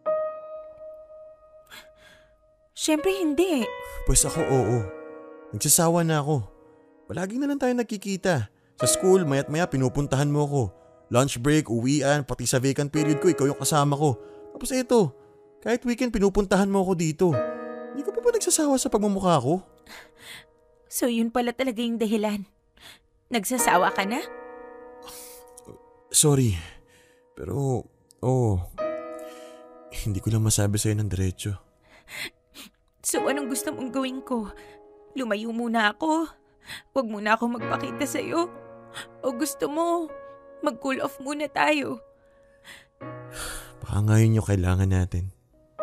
Siyempre hindi. Pues ako oo. Nagsasawa na ako. Palagi na lang tayo nagkikita. Sa school, maya't maya pinupuntahan mo ako. Lunch break, uwian, pati sa vacant period ko, ikaw yung kasama ko. Tapos eto, kahit weekend pinupuntahan mo ako dito. Hindi ka pa ba nagsasawa sa pagmumukha ko? So yun pala talaga yung dahilan. Nagsasawa ka na? Sorry, pero oo. Hindi ko lang masabi sa'yo ng diretso. So anong gusto mong gawin ko? Lumayo muna ako? Huwag muna ako magpakita sa'yo? O gusto mo, mag-cool off muna tayo? Baka ngayon yung kailangan natin.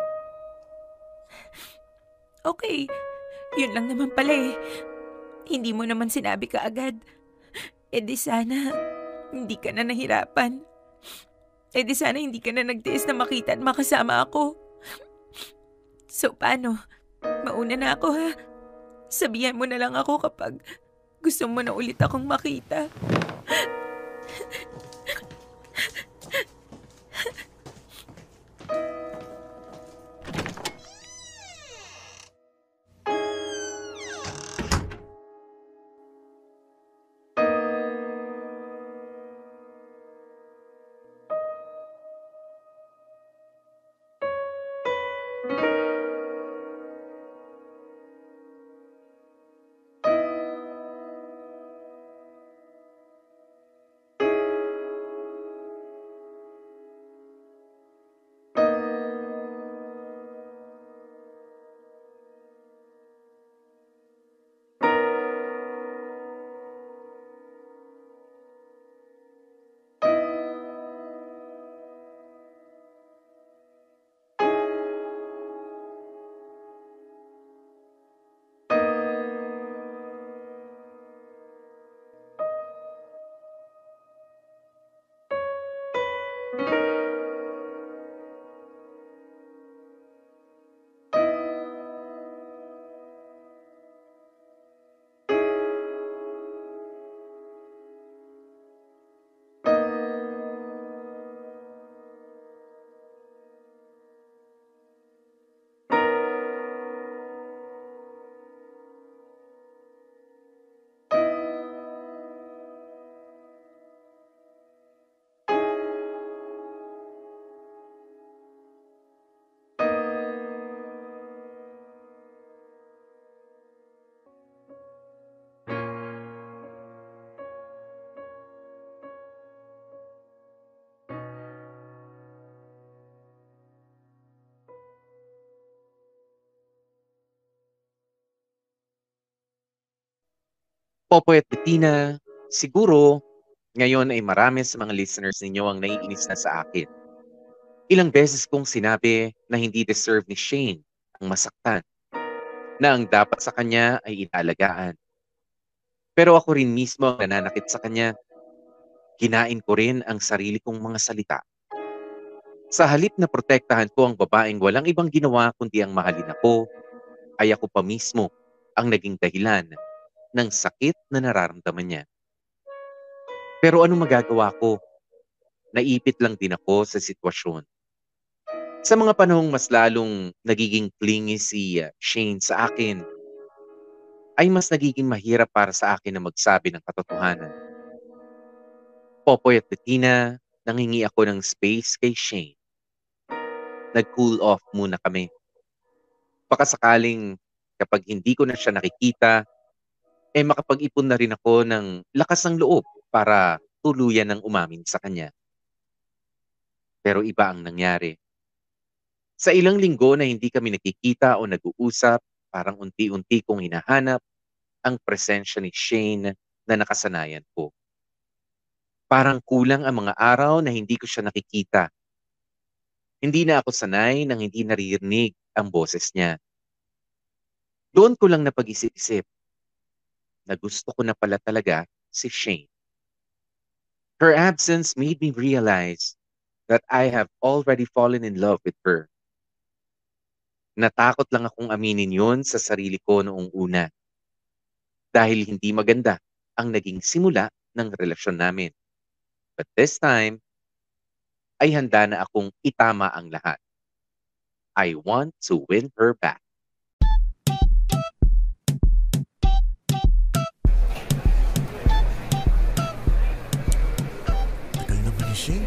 Okay, yun lang naman pala eh. Hindi mo naman sinabi ka agad. E di sana, hindi ka na nahirapan. E di sana hindi ka na nagtiis na makita at makasama ako. So paano? Mauna na ako ha? Sabihan mo na lang ako kapag gusto mo na ulit akong makita. Popoy at Bettina, siguro ngayon ay marami sa mga listeners ninyo ang naiinis na sa akin. Ilang beses kong sinabi na hindi deserve ni Shane ang masaktan, na ang dapat sa kanya ay inaalagaan. Pero ako rin mismo ang nananakit sa kanya. Kinain ko rin ang sarili kong mga salita. Sa halip na protektahan ko ang babaeng walang ibang ginawa kundi ang mahalin ako, ay ako pa mismo ang naging dahilan ng sakit na nararamdaman niya. Pero anong magagawa ko? Naipit lang din ako sa sitwasyon. Sa mga panahong mas lalong nagiging clingy si uh, Shane sa akin, ay mas nagiging mahirap para sa akin na magsabi ng katotohanan. Popoy at Bettina, nanghingi ako ng space kay Shane. Nag-cool off muna kami. Baka sakaling kapag hindi ko na siya nakikita, eh makapag-ipon na rin ako ng lakas ng loob para tuluyan ng umamin sa kanya. Pero iba ang nangyari. Sa ilang linggo na hindi kami nakikita o nag-uusap, parang unti-unti kong hinahanap ang presensya ni Shane na nakasanayan ko. Parang kulang ang mga araw na hindi ko siya nakikita. Hindi na ako sanay nang hindi naririnig ang boses niya. Doon ko lang napag-isip-isip na gusto ko na pala talaga si Shane. Her absence made me realize that I have already fallen in love with her. Natakot lang akong aminin yun sa sarili ko noong una. Dahil hindi maganda ang naging simula ng relasyon namin. But this time, ay handa na akong itama ang lahat. I want to win her back. Tagal naman ni Shane.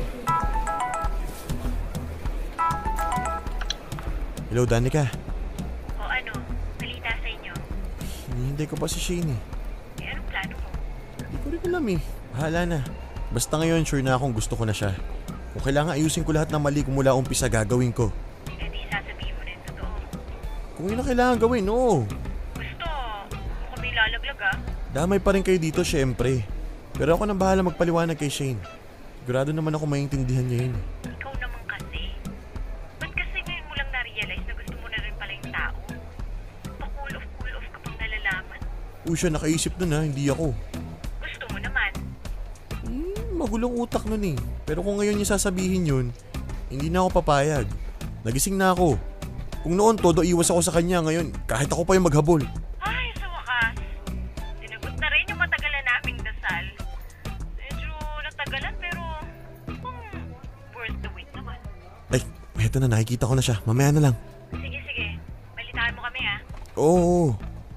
Hello, Danica. O ano, balita sa inyo? Hinihintay ko pa si Shane eh. Eh, anong plano mo? Hindi ko rin alam eh. Bahala na. Basta ngayon sure na akong gusto ko na siya. Kung kailangan ayusin ko lahat ng mali ko mula umpisa, gagawin ko. Eh, di sasabihin mo na yung totoo. Kung yun ang kailangan gawin, oo. Gusto, kung may lalaglag ah. Damay pa rin kayo dito, syempre. Pero ako nang bahala magpaliwanag kay Shane. Sigurado naman ako maintindihan niya yun. Ikaw naman kasi. Ba't kasi ngayon mo lang na-realize na gusto mo na rin pala yung tao? Pa-cool off, cool off ka pang nalalaman. O siya, nakaisip nun ha, hindi ako. Gusto mo naman. Hmm, magulong utak nun eh. Pero kung ngayon niya sasabihin yun, hindi na ako papayag. Nagising na ako. Kung noon todo iwas ako sa kanya, ngayon kahit ako pa yung maghabol. Ay, sa wakas. Tinagot na rin yung matagalan naming dasal. Medyo natagalan pero hmm, worth the wait naman. Ay, eto na, nakikita ko na siya. Mamaya na lang. Sige, sige. Balitaan mo kami ah. Oo.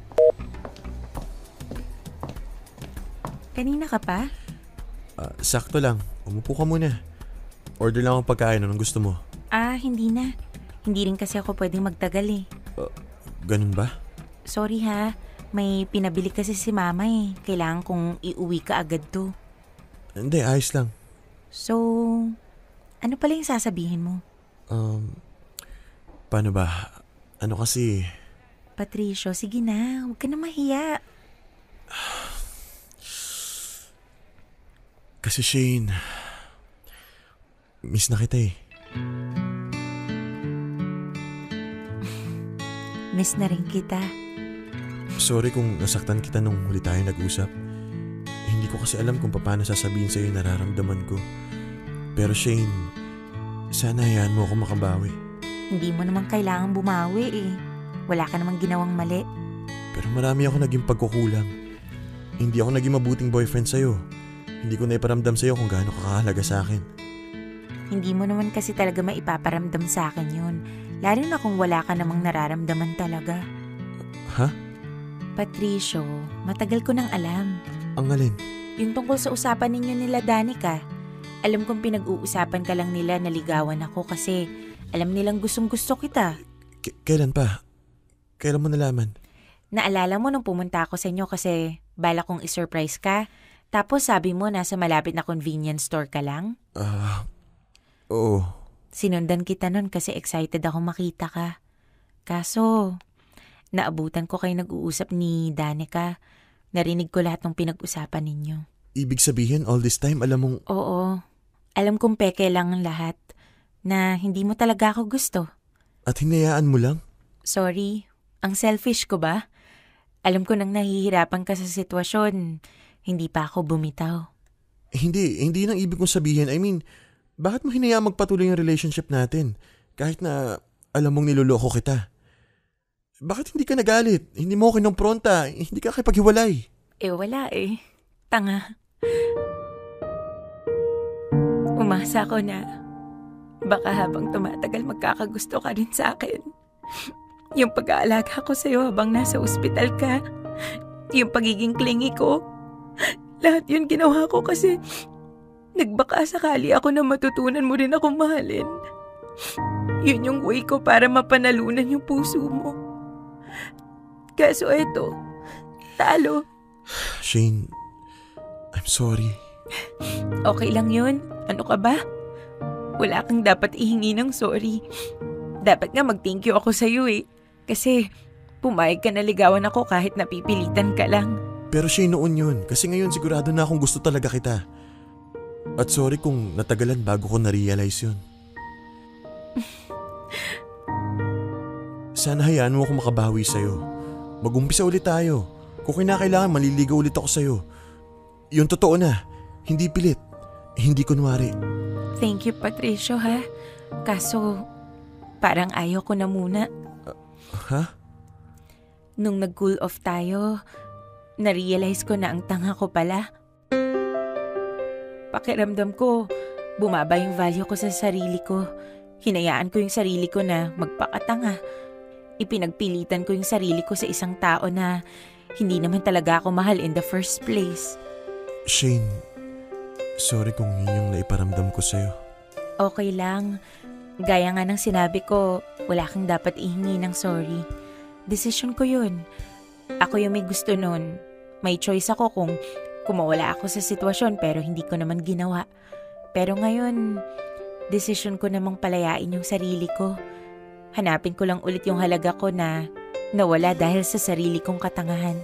Kanina ka pa? Ah, sakto lang. Umupo ka muna. Order lang akong pagkain. Anong gusto mo? Ah, hindi na. Hindi rin kasi ako pwedeng magtagal eh. Uh, ganun ba? Sorry ha, may pinabili kasi si mama eh. Kailangan kong iuwi ka agad to. Hindi, ayos lang. So, ano pala yung sasabihin mo? Um, paano ba? Ano kasi... Patricio, sige na. Huwag ka na mahiya. Kasi Shane, miss na kita eh. Miss na rin kita. Sorry kung nasaktan kita nung huli tayo nag-usap. Eh, hindi ko kasi alam kung paano sasabihin sa'yo yung nararamdaman ko. Pero Shane, sana hayaan mo ako makabawi. Hindi mo naman kailangan bumawi eh. Wala ka namang ginawang mali. Pero marami ako naging pagkukulang. Hindi ako naging mabuting boyfriend sa'yo. Hindi ko na iparamdam sa'yo kung gaano kakahalaga sa akin. Hindi mo naman kasi talaga maipaparamdam sa akin yun. Lalo na kung wala ka namang nararamdaman talaga. Ha? Patricio, matagal ko nang alam. Ang alin? Yung tungkol sa usapan ninyo nila Danica. Alam kong pinag-uusapan ka lang nila na ligawan ako kasi alam nilang gustong gusto kita. K- kailan pa? Kailan mo nalaman? Naalala mo nung pumunta ako sa inyo kasi bala kong isurprise ka. Tapos sabi mo nasa malapit na convenience store ka lang? Ah, uh, oo. Sinundan kita nun kasi excited ako makita ka. Kaso, naabutan ko kayo nag-uusap ni Danica. Narinig ko lahat ng pinag-usapan ninyo. Ibig sabihin, all this time, alam mong... Oo. Alam kong peke lang ang lahat. Na hindi mo talaga ako gusto. At hinayaan mo lang? Sorry. Ang selfish ko ba? Alam ko nang nahihirapan ka sa sitwasyon. Hindi pa ako bumitaw. Hindi, hindi nang ibig kong sabihin. I mean, bakit mo hinayaan magpatuloy yung relationship natin? Kahit na alam mong niloloko kita. Bakit hindi ka nagalit? Hindi mo ako kinompronta? Hindi ka nakipaghiwalay? Eh wala eh. Tanga. Umasa ko na baka habang tumatagal magkakagusto ka rin sa akin. Yung pag-aalaga ko sa'yo habang nasa ospital ka. Yung pagiging clingy ko. Lahat yun ginawa ko kasi nagbaka sakali ako na matutunan mo rin akong mahalin. Yun yung way ko para mapanalunan yung puso mo. Kaso eto, talo. Shane, I'm sorry. Okay lang yun. Ano ka ba? Wala kang dapat ihingi ng sorry. Dapat nga mag-thank you ako sa'yo eh. Kasi pumayag ka na ligawan ako kahit napipilitan ka lang. Pero Shane, noon yun. Kasi ngayon sigurado na akong gusto talaga kita. At sorry kung natagalan bago ko na-realize yun. Sana hayaan mo ako makabawi sa'yo. Mag-umpisa ulit tayo. Kung kinakailangan, maliligaw ulit ako sa'yo. Yung totoo na, hindi pilit, hindi kunwari. Thank you, Patricio, ha? Kaso, parang ayaw ko na muna. Uh, ha? Nung nag-cool off tayo, na-realize ko na ang tanga ko pala. Pakiramdam ko, bumaba yung value ko sa sarili ko. Hinayaan ko yung sarili ko na magpakatanga. Ipinagpilitan ko yung sarili ko sa isang tao na hindi naman talaga ako mahal in the first place. Shane, sorry kung yun yung naiparamdam ko sa'yo. Okay lang. Gaya nga ng sinabi ko, wala kang dapat ihingi ng sorry. Desisyon ko yun. Ako yung may gusto nun. May choice ako kung kumawala ako sa sitwasyon pero hindi ko naman ginawa. Pero ngayon, desisyon ko namang palayain yung sarili ko. Hanapin ko lang ulit yung halaga ko na nawala dahil sa sarili kong katangahan.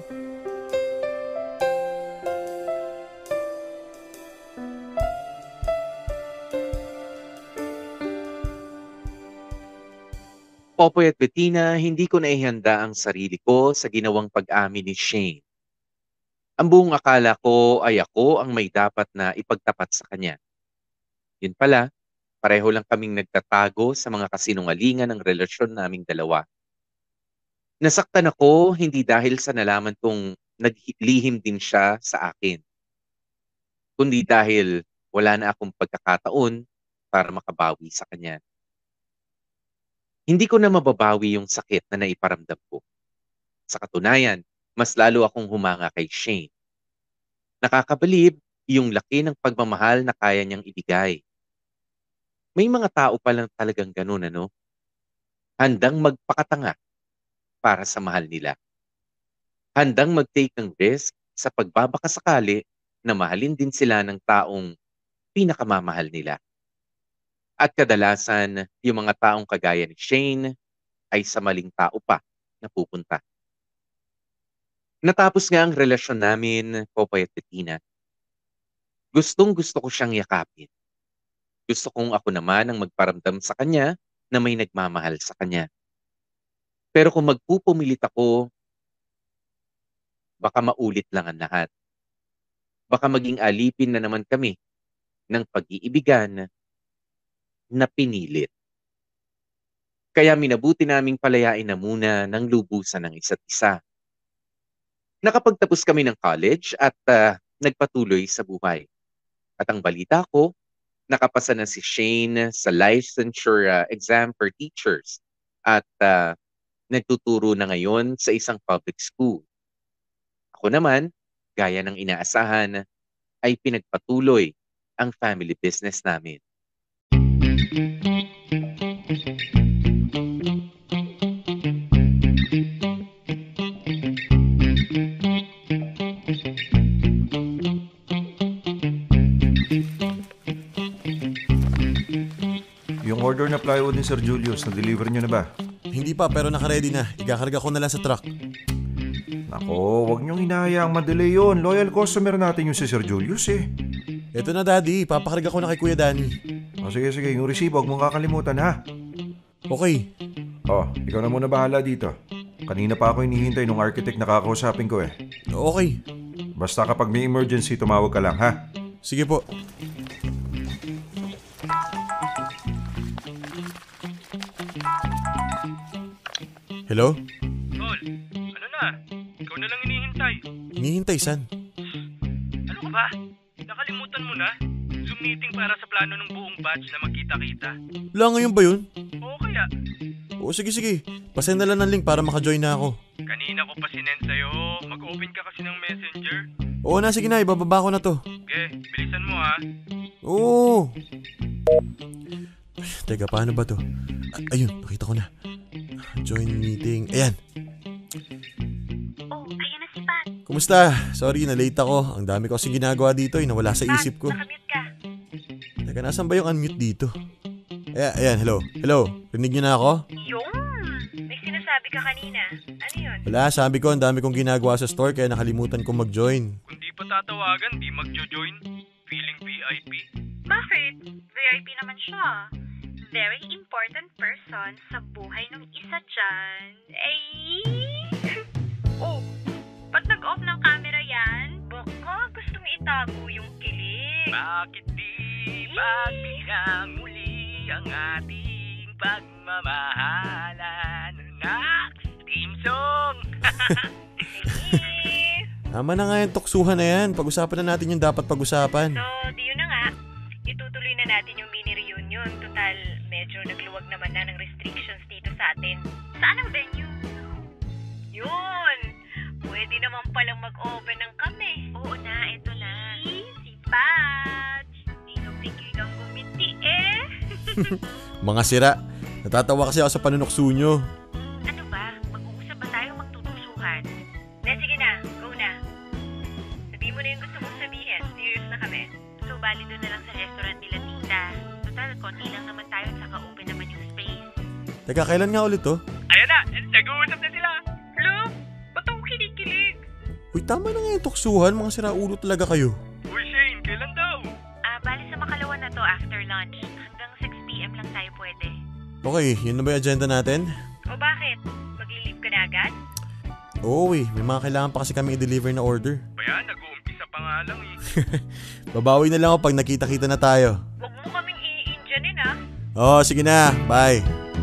Popoy at Bettina, hindi ko naihanda ang sarili ko sa ginawang pag-amin ni Shane. Ang buong akala ko ay ako ang may dapat na ipagtapat sa kanya. Yun pala, pareho lang kaming nagtatago sa mga kasinungalingan ng relasyon naming dalawa. Nasaktan ako hindi dahil sa nalaman kong naglihim din siya sa akin, kundi dahil wala na akong pagkakataon para makabawi sa kanya. Hindi ko na mababawi yung sakit na naiparamdam ko. Sa katunayan, mas lalo akong humanga kay Shane. Nakakabilib yung laki ng pagmamahal na kaya niyang ibigay. May mga tao palang talagang ganun, ano? Handang magpakatanga para sa mahal nila. Handang mag-take ng risk sa pagbabakasakali na mahalin din sila ng taong pinakamamahal nila. At kadalasan, yung mga taong kagaya ni Shane ay sa maling tao pa napupunta. Natapos nga ang relasyon namin, Popoy at Bettina. Gustong gusto ko siyang yakapin. Gusto kong ako naman ang magparamdam sa kanya na may nagmamahal sa kanya. Pero kung magpupumilit ako, baka maulit lang ang lahat. Baka maging alipin na naman kami ng pag-iibigan na pinilit. Kaya minabuti naming palayain na muna ng lubusan ng isa't isa. Nakapagtapos kami ng college at uh, nagpatuloy sa buhay. At ang balita ko, nakapasa na si Shane sa licensure uh, exam for teachers at uh, nagtuturo na ngayon sa isang public school. Ako naman, gaya ng inaasahan, ay pinagpatuloy ang family business namin. Yung order na plywood ni Sir Julius, na-deliver nyo na ba? Hindi pa, pero nakaready na. Ikakarga ko na lang sa truck. Nako, wag niyong hinahayaang madelay yun. Loyal customer natin yung si Sir Julius eh. Eto na, Daddy. Papakarga ko na kay Kuya Danny. O sige, sige. Yung resibo, huwag mong kakalimutan ha. Okay. Oh, ikaw na muna bahala dito. Kanina pa ako hinihintay nung architect na kakausapin ko eh. Okay. Basta kapag may emergency, tumawag ka lang, ha? Sige po. Hello? Tol, ano na? Ikaw na lang hinihintay. Hinihintay, San? Ano ka ba? Nakalimutan mo na? Zoom meeting para sa plano ng buong batch na magkita-kita. Wala ngayon ba yun? Oo kaya. Oo, sige sige. Pasend na lang ng link para maka-join na ako. Kanina ko pa sinend sa'yo. Mag-open ka kasi ng messenger. Oo na, sige na. Ibababa ko na to. Okay, bilisan mo ha. Oo. Ay, teka, paano ba to? A- ayun, nakita ko na. Join meeting. Ayan. Oh, ayan na si Pat. Kumusta? Sorry, na-late ako. Ang dami ko kasing ginagawa dito eh. Nawala sa isip ko. Nakamute ka. Teka, nasan ba yung unmute dito? Ayan, ayan, hello. Hello, rinig niyo na ako? Yung, may sinasabi ka kanina. Ano yun? Wala, sabi ko ang dami kong ginagawa sa store kaya nakalimutan kong mag-join. Kung di pa tatawagan, di magjo-join. Feeling V I P. Bakit? V I P naman siya. Very important person sa buhay ng isa dyan. Ay! Oh, ba't nag-off ng camera yan? Baka gustong itago yung kilig. Bakit di magbilang muli ang ating pagmamahalan? Next team song! Sige. Tama na nga yung tuksuhan na yan. Pag-usapan na natin yung dapat pag-usapan. So, di yun na nga. Itutuloy na natin yung mini reunion. Total, medyo nagluwag naman na ng restrictions dito sa atin. Saan ang venue? Yun! Pwede naman palang mag-open ng kami. Oo na, eto na. Si Pat! Hindi nang tigilang gumiti eh. Mga sira. Natatawa kasi ako sa panunokso nyo. Ano ba? Mag-uusap ba tayo magtutusuhan? Na, sige na. Go na. Sabihin mo na yung gusto mong sabihin. Serious na kami. So, bali doon na lang sa restaurant nila tita. Total, konti lang naman tayo at saka open naman yung space. Teka, kailan nga ulit to? Ayan na! Nag-uusap na sila! Love, ba't ako kinikilig? Uy, tama na nga yung tuksuhan. Mga siraulo talaga kayo. Uy Shane, kailan daw? Ah, bali sa Makalawa na to after lunch. Hanggang six p.m. lang tayo pwede. Okay, yun na ba yung agenda natin? O bakit? Mag-i-leave ka na agad? Oo eh, may mga kailangan pa kasi kami i-deliver na order. Bayan, nag-uumpisa pa nga lang eh. Babawi na lang ako pag nakita-kita na tayo. Huwag mo kaming i-Indianin ah. Oo, sige na. Bye.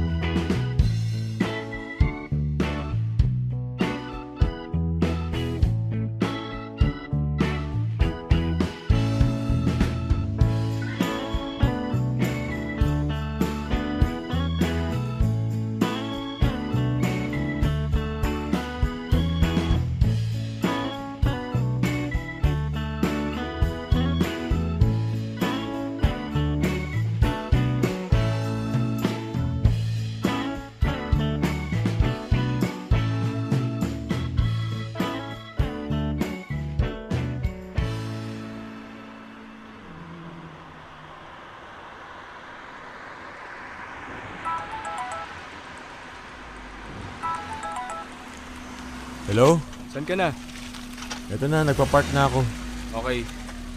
Hello? Saan ka na? Ito na, nagpa-park na ako. Okay.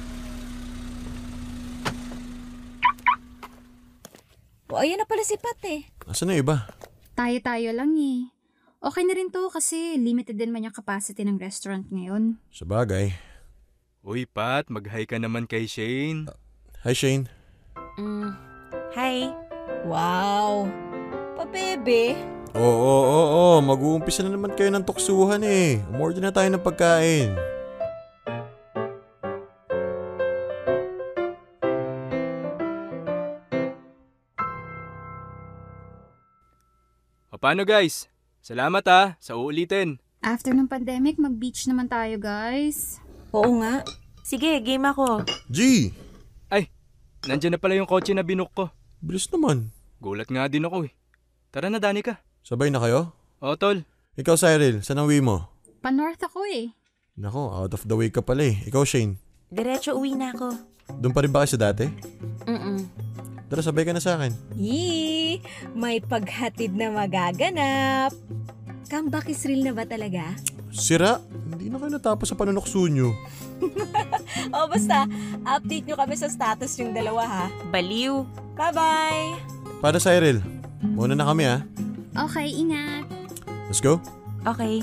O, ayan na pala si Pat eh. Nasaan na iba? Tayo-tayo lang eh. Okay na rin to kasi limited din man yung capacity ng restaurant ngayon. Sabagay. Uy Pat, mag-hi ka naman kay Shane. Hi Shane. Mm, hi. Wow! Pa-bebe! Oo, oo, oo, oo. Mag-uumpisa na naman kayo ng tuksuhan eh. Umorder na tayo ng pagkain. O paano guys? Salamat ha, sa uulitin. After ng pandemic, mag-beach naman tayo guys. Oo nga. Sige, game ako. G! Ay, nandyan na pala yung kotse na binook ko. Bilis naman. Gulat nga din ako eh. Tara na Danica. Sabay na kayo? O tol. Ikaw Cyril, saan ang uwi mo? Pa-north ako eh. Nako, out of the way ka pala eh. Ikaw Shane, Diretso uwi na ako. doon pa rin ba kayo sa dati? Mm-mm. Tara, sabay ka na sa akin. Yee! May paghatid na magaganap. Comeback is real na ba talaga? Sira, hindi na kayo natapos sa panunokso nyo. O basta, update nyo kami sa status yung dalawa ha. Baliw. Bye-bye! Para Cyril, muna na kami ha. Okay, ingat. Let's go. Okay.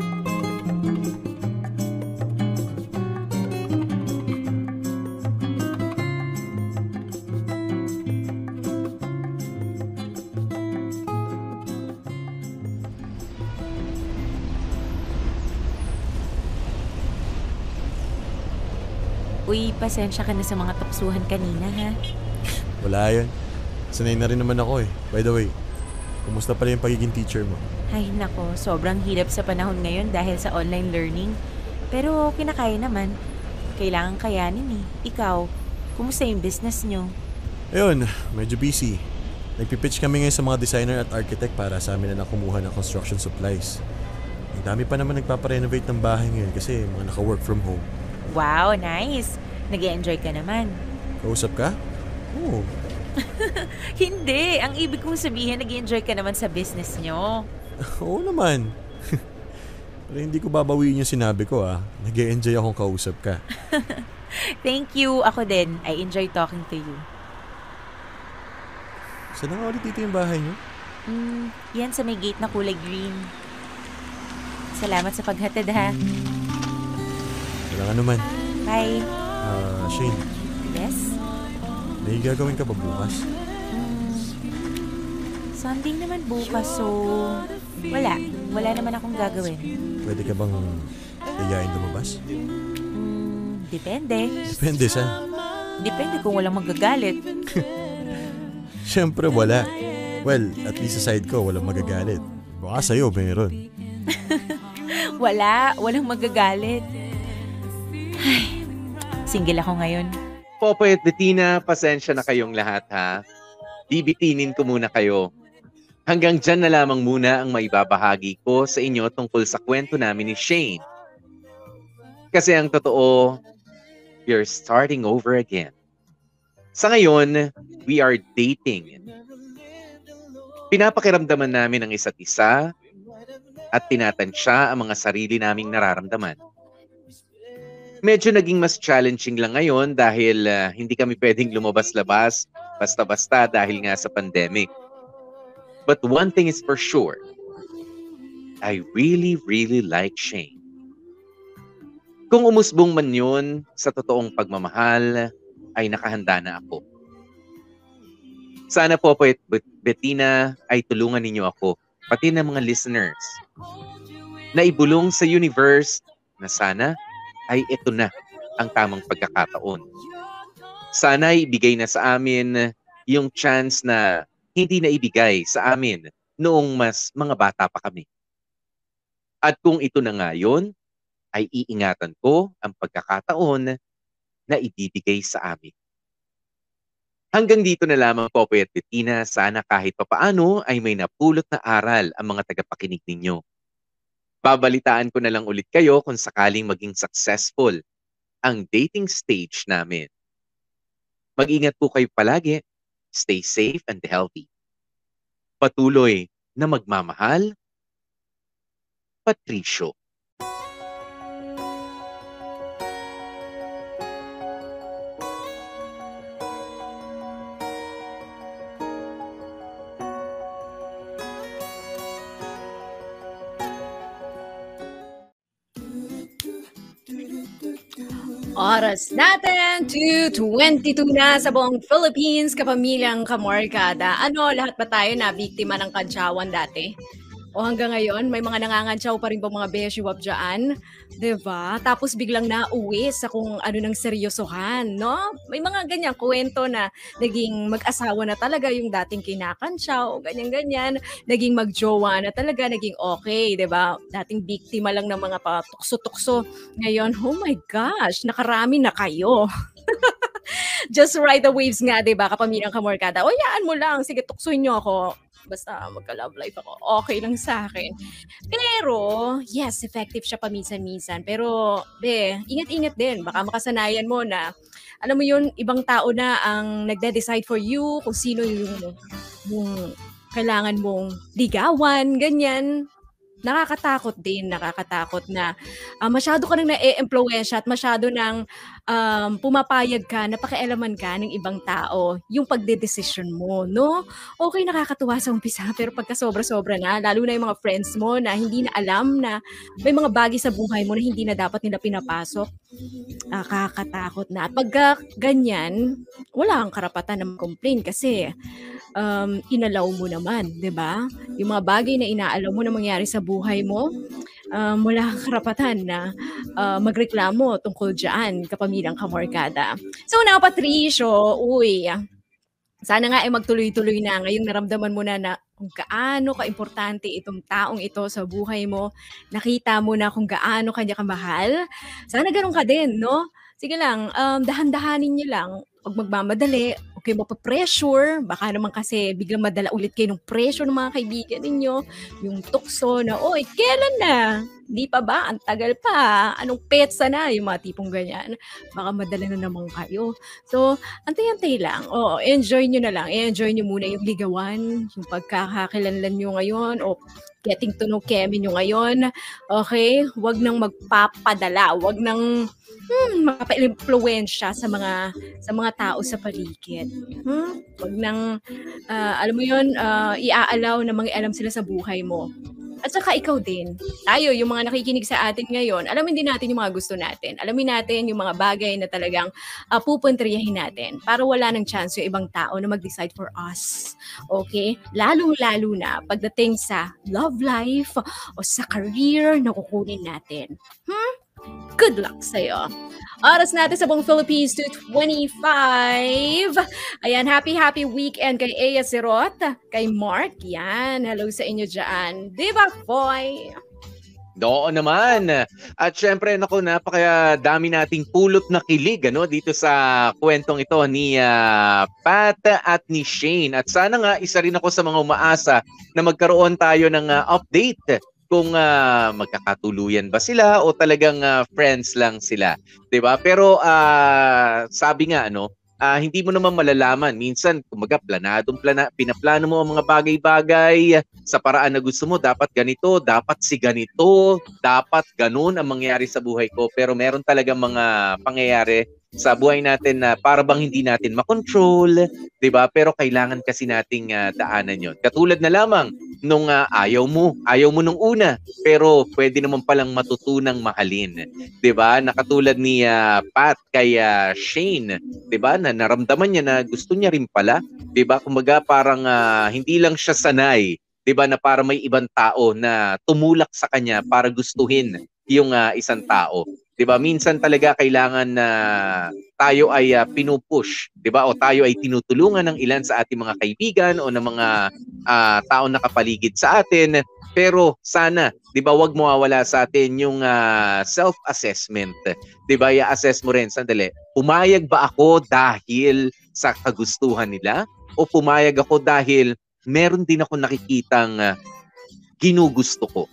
Uy, pasensya ka na sa mga tuksuhan kanina, ha? Wala yan. Sanay na rin naman ako eh. By the way, kumusta pala yung pagiging teacher mo? Ay nako, sobrang hirap sa panahon ngayon dahil sa online learning. Pero kinakaya naman. Kailangan kayanin eh. Ikaw, kumusta yung business nyo? Ayun, medyo busy. Nagpipitch kami ngayon sa mga designer at architect para sa amin na kumuha ng construction supplies. Ang dami pa naman nagpaparenovate ng bahay ngayon kasi mga naka-work from home. Wow, nice! Nag-e-enjoy ka naman. Kausap ka? Oo. Hindi! Ang ibig kong sabihin, nag-enjoy ka naman sa business nyo. Oo naman. Pero hindi ko babawiin yung sinabi ko ah. Nag-e-enjoy akong kausap ka. Thank you. Ako din. I enjoy talking to you. Saan nga ulit dito yung bahay nyo? Mm, yan sa may gate na kulay green. Salamat sa paghatid ha. Wala ka naman. Bye. Ah, Shane. Yes? May gagawin ka ba bukas? Mm, Sunday naman bukas, so wala. Wala naman akong gagawin. Pwede ka bang yayain lumabas? Mm, depende. Depende sa. Depende kung walang magagalit. Siyempre wala. Well, at least sa side ko, walang magagalit. Baka sa'yo, meron. Wala. Walang magagalit. Ay, single ako ngayon. Popoy at Bettina, pasensya na kayong lahat ha. Bibitinin ko muna kayo. Hanggang dyan na lamang muna ang maibabahagi ko sa inyo tungkol sa kwento namin ni Shane. Kasi ang totoo, you're starting over again. Sa ngayon, we are dating. Pinapakiramdaman namin ang isa't isa at tinatansya ang mga sarili naming nararamdaman. Medyo naging mas challenging lang ngayon dahil uh, hindi kami pwedeng lumabas-labas basta-basta dahil nga sa pandemic. But one thing is for sure, I really, really like Shane. Kung umusbong man yun sa totoong pagmamahal, ay nakahanda na ako. Sana po po at Bettina ay tulungan ninyo ako, pati ng mga listeners, na ibulong sa universe na sana ay ito na ang tamang pagkakataon. Sana ibigay na sa amin yung chance na hindi na ibigay sa amin noong mas mga bata pa kami. At kung ito na nga yun, ay iingatan ko ang pagkakataon na ibibigay sa amin. Hanggang dito na lamang po at Bettina, sana kahit papaano ay may napulot na aral ang mga tagapakinig ninyo. Babalitaan ko na lang ulit kayo kung sakaling maging successful ang dating stage namin. Mag-ingat po kayo palagi, stay safe and healthy. Patuloy na magmamahal, Patricio. Oras natin, two twenty-two na sa buong Philippines, kapamilyang kamorkada. Ano, lahat ba tayo na biktima ng kantsawan dati? O hanggang ngayon, may mga nangangantsaw pa rin po mga beshiwap dyan? Diba? Tapos biglang nauwi sa kung ano ng seryosohan, no? May mga ganyang kwento na naging mag-asawa na talaga yung dating kinakantsaw, ganyan-ganyan. Naging magjowa na talaga, naging okay, diba? Dating biktima lang ng mga patukso-tukso. Ngayon, oh my gosh, nakarami na kayo. Just ride the waves nga, diba? Kapamilyang kamorkada. O, yaan mo lang. Sige, tuksoin nyo ako. Basta magka-love life ako, okay lang sa akin. Pero, yes, effective siya paminsan-minsan. Pero, be, ingat-ingat din. Baka makasanayan mo na, alam mo yun, ibang tao na ang nagde-decide for you kung sino yung, yung kailangan mong ligawan, ganyan. Nakakatakot din, nakakatakot na uh, masyado ka nang na-e-impluwensya at masyado nang um, pumapayag ka na pakialaman ka ng ibang tao yung pagdedesisyon mo, no? Okay, nakakatuwa sa umpisa, pero pagka sobra-sobra na, lalo na yung mga friends mo na hindi na alam na may mga bagay sa buhay mo na hindi na dapat nila pinapasok, ah, kakatakot na. At pagka ganyan, wala kang karapatan na mag-complain kasi um, inalaw mo naman, di ba? Yung mga bagay na inaalaw mo na mangyari sa buhay mo, um, wala kang karapatan na uh, magreklamo tungkol dyan, kapamilyang kamorkada. So now, Patricio, uy, sana nga ay magtuloy-tuloy na. Ngayong naramdaman mo na na kung gaano ka-importante itong taong ito sa buhay mo. Nakita mo na kung gaano kanya kamahal. Sana ganun ka din, no? Sige lang, um, dahan-dahanin niyo lang. Pag magmamadali, okay, mapapressure. Baka naman kasi biglang madala ulit kayo ng pressure ng mga kaibigan ninyo. Yung tukso na, oy, kailan na? Di pa ba? Ang tagal pa. Anong petsa na? Yung mga tipong ganyan. Baka madala na naman kayo. So, antay-antay lang. Oh, enjoy nyo na lang. Enjoy nyo muna yung ligawan, yung pagkakakilanlan nyo ngayon, o getting to know Kemi nyo ngayon. Okay? Huwag nang magpapadala. Huwag nang hmm, mapa-influensya sa mga sa mga tao sa paligid. Hmm? Huwag nang, uh, alam mo yun, uh, iaalaw na mangialam sila sa buhay mo. At saka ikaw din. Tayo, yung mga nakikinig sa atin ngayon, alamin din natin yung mga gusto natin. Alamin natin yung mga bagay na talagang uh, pupuntriyahin natin para wala ng chance yung ibang tao na mag-decide for us. Okay? Lalo-lalo na pagdating sa love life o sa career na kukunin natin. Hmm? Good luck sa'yo. Oras natin sa buong Philippines, two twenty-five. Ayan, happy, happy weekend kay Ea Sirot, kay Mark. Yan, hello sa inyo dyan. Diba, boy? Oo naman. At syempre, naku, napakadami nating pulot na kilig ano, dito sa kwentong ito ni uh, Pat at ni Shane. At sana nga, isa rin ako sa mga umaasa na magkaroon tayo ng uh, update kung uh, magkakatuluyan ba sila o talagang uh, friends lang sila, 'di ba? Pero uh, sabi nga ano, uh, hindi mo naman malalaman. Minsan, kumaga planadong plana, pinaplano mo ang mga bagay-bagay sa paraan na gusto mo, dapat ganito, dapat si ganito, dapat ganun ang mangyayari sa buhay ko. Pero meron talagang mga pangyayari sa buhay natin na para bang hindi natin makontrol, 'di ba? Pero kailangan kasi nating uh, daanan 'yon. Katulad na lamang nung uh, ayaw mo, ayaw mo nung una, pero pwede naman palang matutunang mahalin, 'di ba? Nakatulad ni uh, Pat kay uh, Shane, 'di ba? Na naramdaman niya na gusto niya rin pala, 'di ba? Kumbaga parang uh, hindi lang siya sanay, 'di ba, na para may ibang tao na tumulak sa kanya para gustuhin yung uh, isang tao. 'Di ba? Minsan talaga kailangan na uh, tayo ay uh, pinupush, 'di ba? O tayo ay tinutulungan ng ilan sa ating mga kaibigan o ng mga uh, taong nakapaligid sa atin. Pero sana, 'di ba, wag mawawala sa atin yung uh, self-assessment. 'Di ba? I-assess mo rin, sandali. Pumayag ba ako dahil sa kagustuhan nila o pumayag ako dahil meron din ako nakikitang uh, ginugusto ko?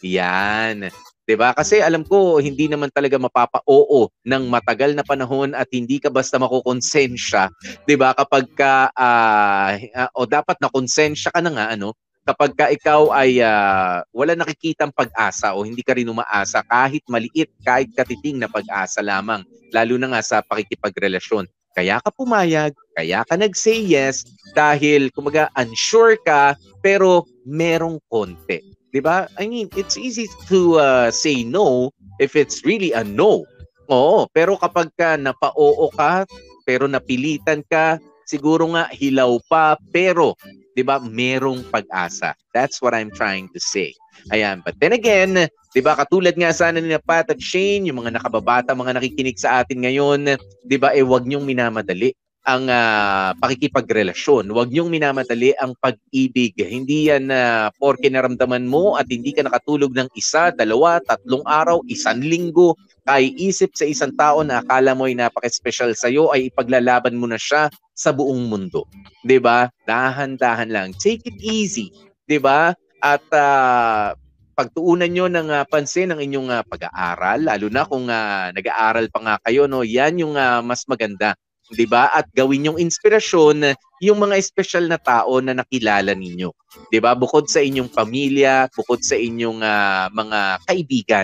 Yan. 'Di ba? Kasi alam ko hindi naman talaga mapapa-oo ng matagal na panahon at hindi ka basta makokonsensya, 'di ba? Kapag ka uh, uh, o dapat na konsensya ka na nga ano, kapag ka ikaw ay uh, wala nakikitang pag-asa o hindi ka rin umaasa kahit maliit, kahit katiting na pag-asa lamang, lalo na nga sa pakikipagrelasyon. Kaya ka pumayag, kaya ka nag-say yes dahil kumaga unsure ka pero merong konti. 'Di ba? I mean, it's easy to uh, say no if it's really a no. Oo, pero kapag ka napa-oo ka, pero napilitan ka, siguro nga hilaw pa, pero 'di ba, merong pag-asa. That's what I'm trying to say. Ayan, but then again, 'di ba, katulad nga sana ni Pat at Shane, yung mga nakababata, mga nakikinig sa atin ngayon, 'di ba, eh wag niyong minamadali ang uh, pakikipagrelasyon. Huwag niyong minamadali ang pag-ibig. Hindi yan uh, porke naramdaman mo at hindi ka nakatulog ng isa, dalawa, tatlong araw, isang linggo, kay isip sa isang tao na akala mo ay napaka-special sa'yo, ay ipaglalaban mo na siya sa buong mundo. 'Di ba? Dahan-dahan lang. Take it easy. 'Di ba? At uh, pagtuunan nyo ng uh, pansin ang inyong uh, pag-aaral, lalo na kung uh, nag-aaral pa nga kayo, no? Yan yung uh, mas maganda. 'Di ba? At gawin yung inspirasyon yung mga espesyal na tao na nakilala ninyo. 'Di ba? Bukod sa inyong pamilya, bukod sa inyong uh, mga kaibigan.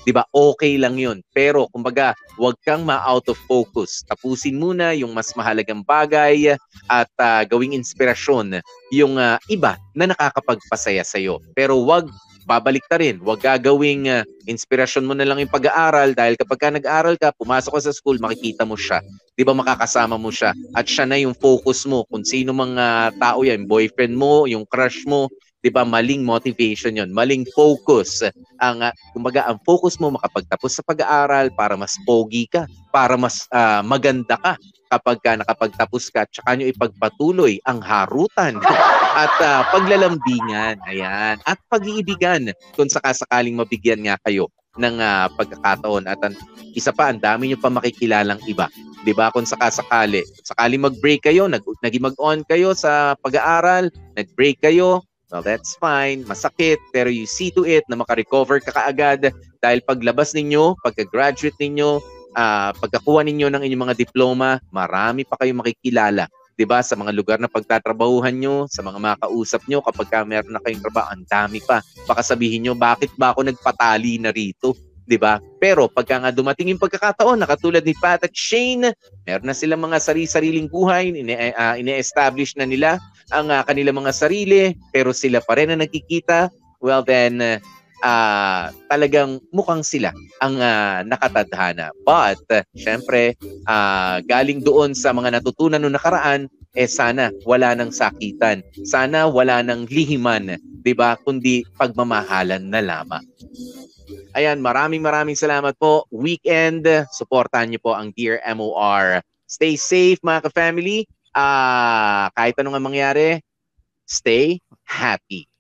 'Di ba? Okay lang 'yun. Pero kumbaga, huwag kang ma-out of focus. Tapusin muna yung mas mahalagang bagay at uh, gawing inspirasyon yung uh, iba na nakakapagpasaya sa iyo. Pero huwag babalik ta rin. Huwag gagawing uh, inspirasyon mo na lang yung pag-aaral dahil kapag ka nag-aaral ka, pumasok ka sa school, makikita mo siya. 'Di ba, makakasama mo siya at siya na yung focus mo kung sino mga tao yan, boyfriend mo, yung crush mo. 'Di ba, maling motivation 'yon, maling focus. Ang uh, kumbaga ang focus mo makapagtapos sa pag-aaral para mas pogi ka, para mas uh, maganda ka kapag ka nakapagtapos ka, tsaka nyo ipagpatuloy ang harutan at uh, paglalambingan, ayan, at pag-iibigan kung sakasakaling mabigyan nga kayo ng uh, pagkakataon. At ang isa pa, ang dami nyo pa makikilalang iba. 'Di ba? Kung sakasakali, sakali mag-break kayo, nag naging mag-on kayo sa pag-aaral, nag-break kayo, well, that's fine. Masakit, pero you see to it na makarecover ka kaagad dahil paglabas ninyo, pagka-graduate ninyo, uh, pagkakuha ninyo ng inyong mga diploma, marami pa kayong makikilala. 'Di ba? Sa mga lugar na pagtatrabahuhan nyo, sa mga makausap nyo, kapag ka meron na kayong trabaho, ang dami pa. Baka sabihin nyo, bakit ba ako nagpatali na rito? 'Di ba? Pero pagka nga dumating yung pagkakataon, na katulad ni Pat at Shane, meron na silang mga sarili-sariling buhay, ine- uh, ine-establish na nila ang uh, kanilang mga sarili, pero sila pa rin na nagkikita, well then, uh, talagang mukhang sila ang uh, nakatadhana. But, uh, syempre, uh, galing doon sa mga natutunan noong nakaraan, eh sana wala nang sakitan. Sana wala nang lihiman, 'di ba? Kundi pagmamahalan na lamang. Ayan, maraming maraming salamat po. Weekend, supportahan niyo po ang Dear M O R. Stay safe mga ka-family. Ah, uh, kahit anong mangyari, stay happy.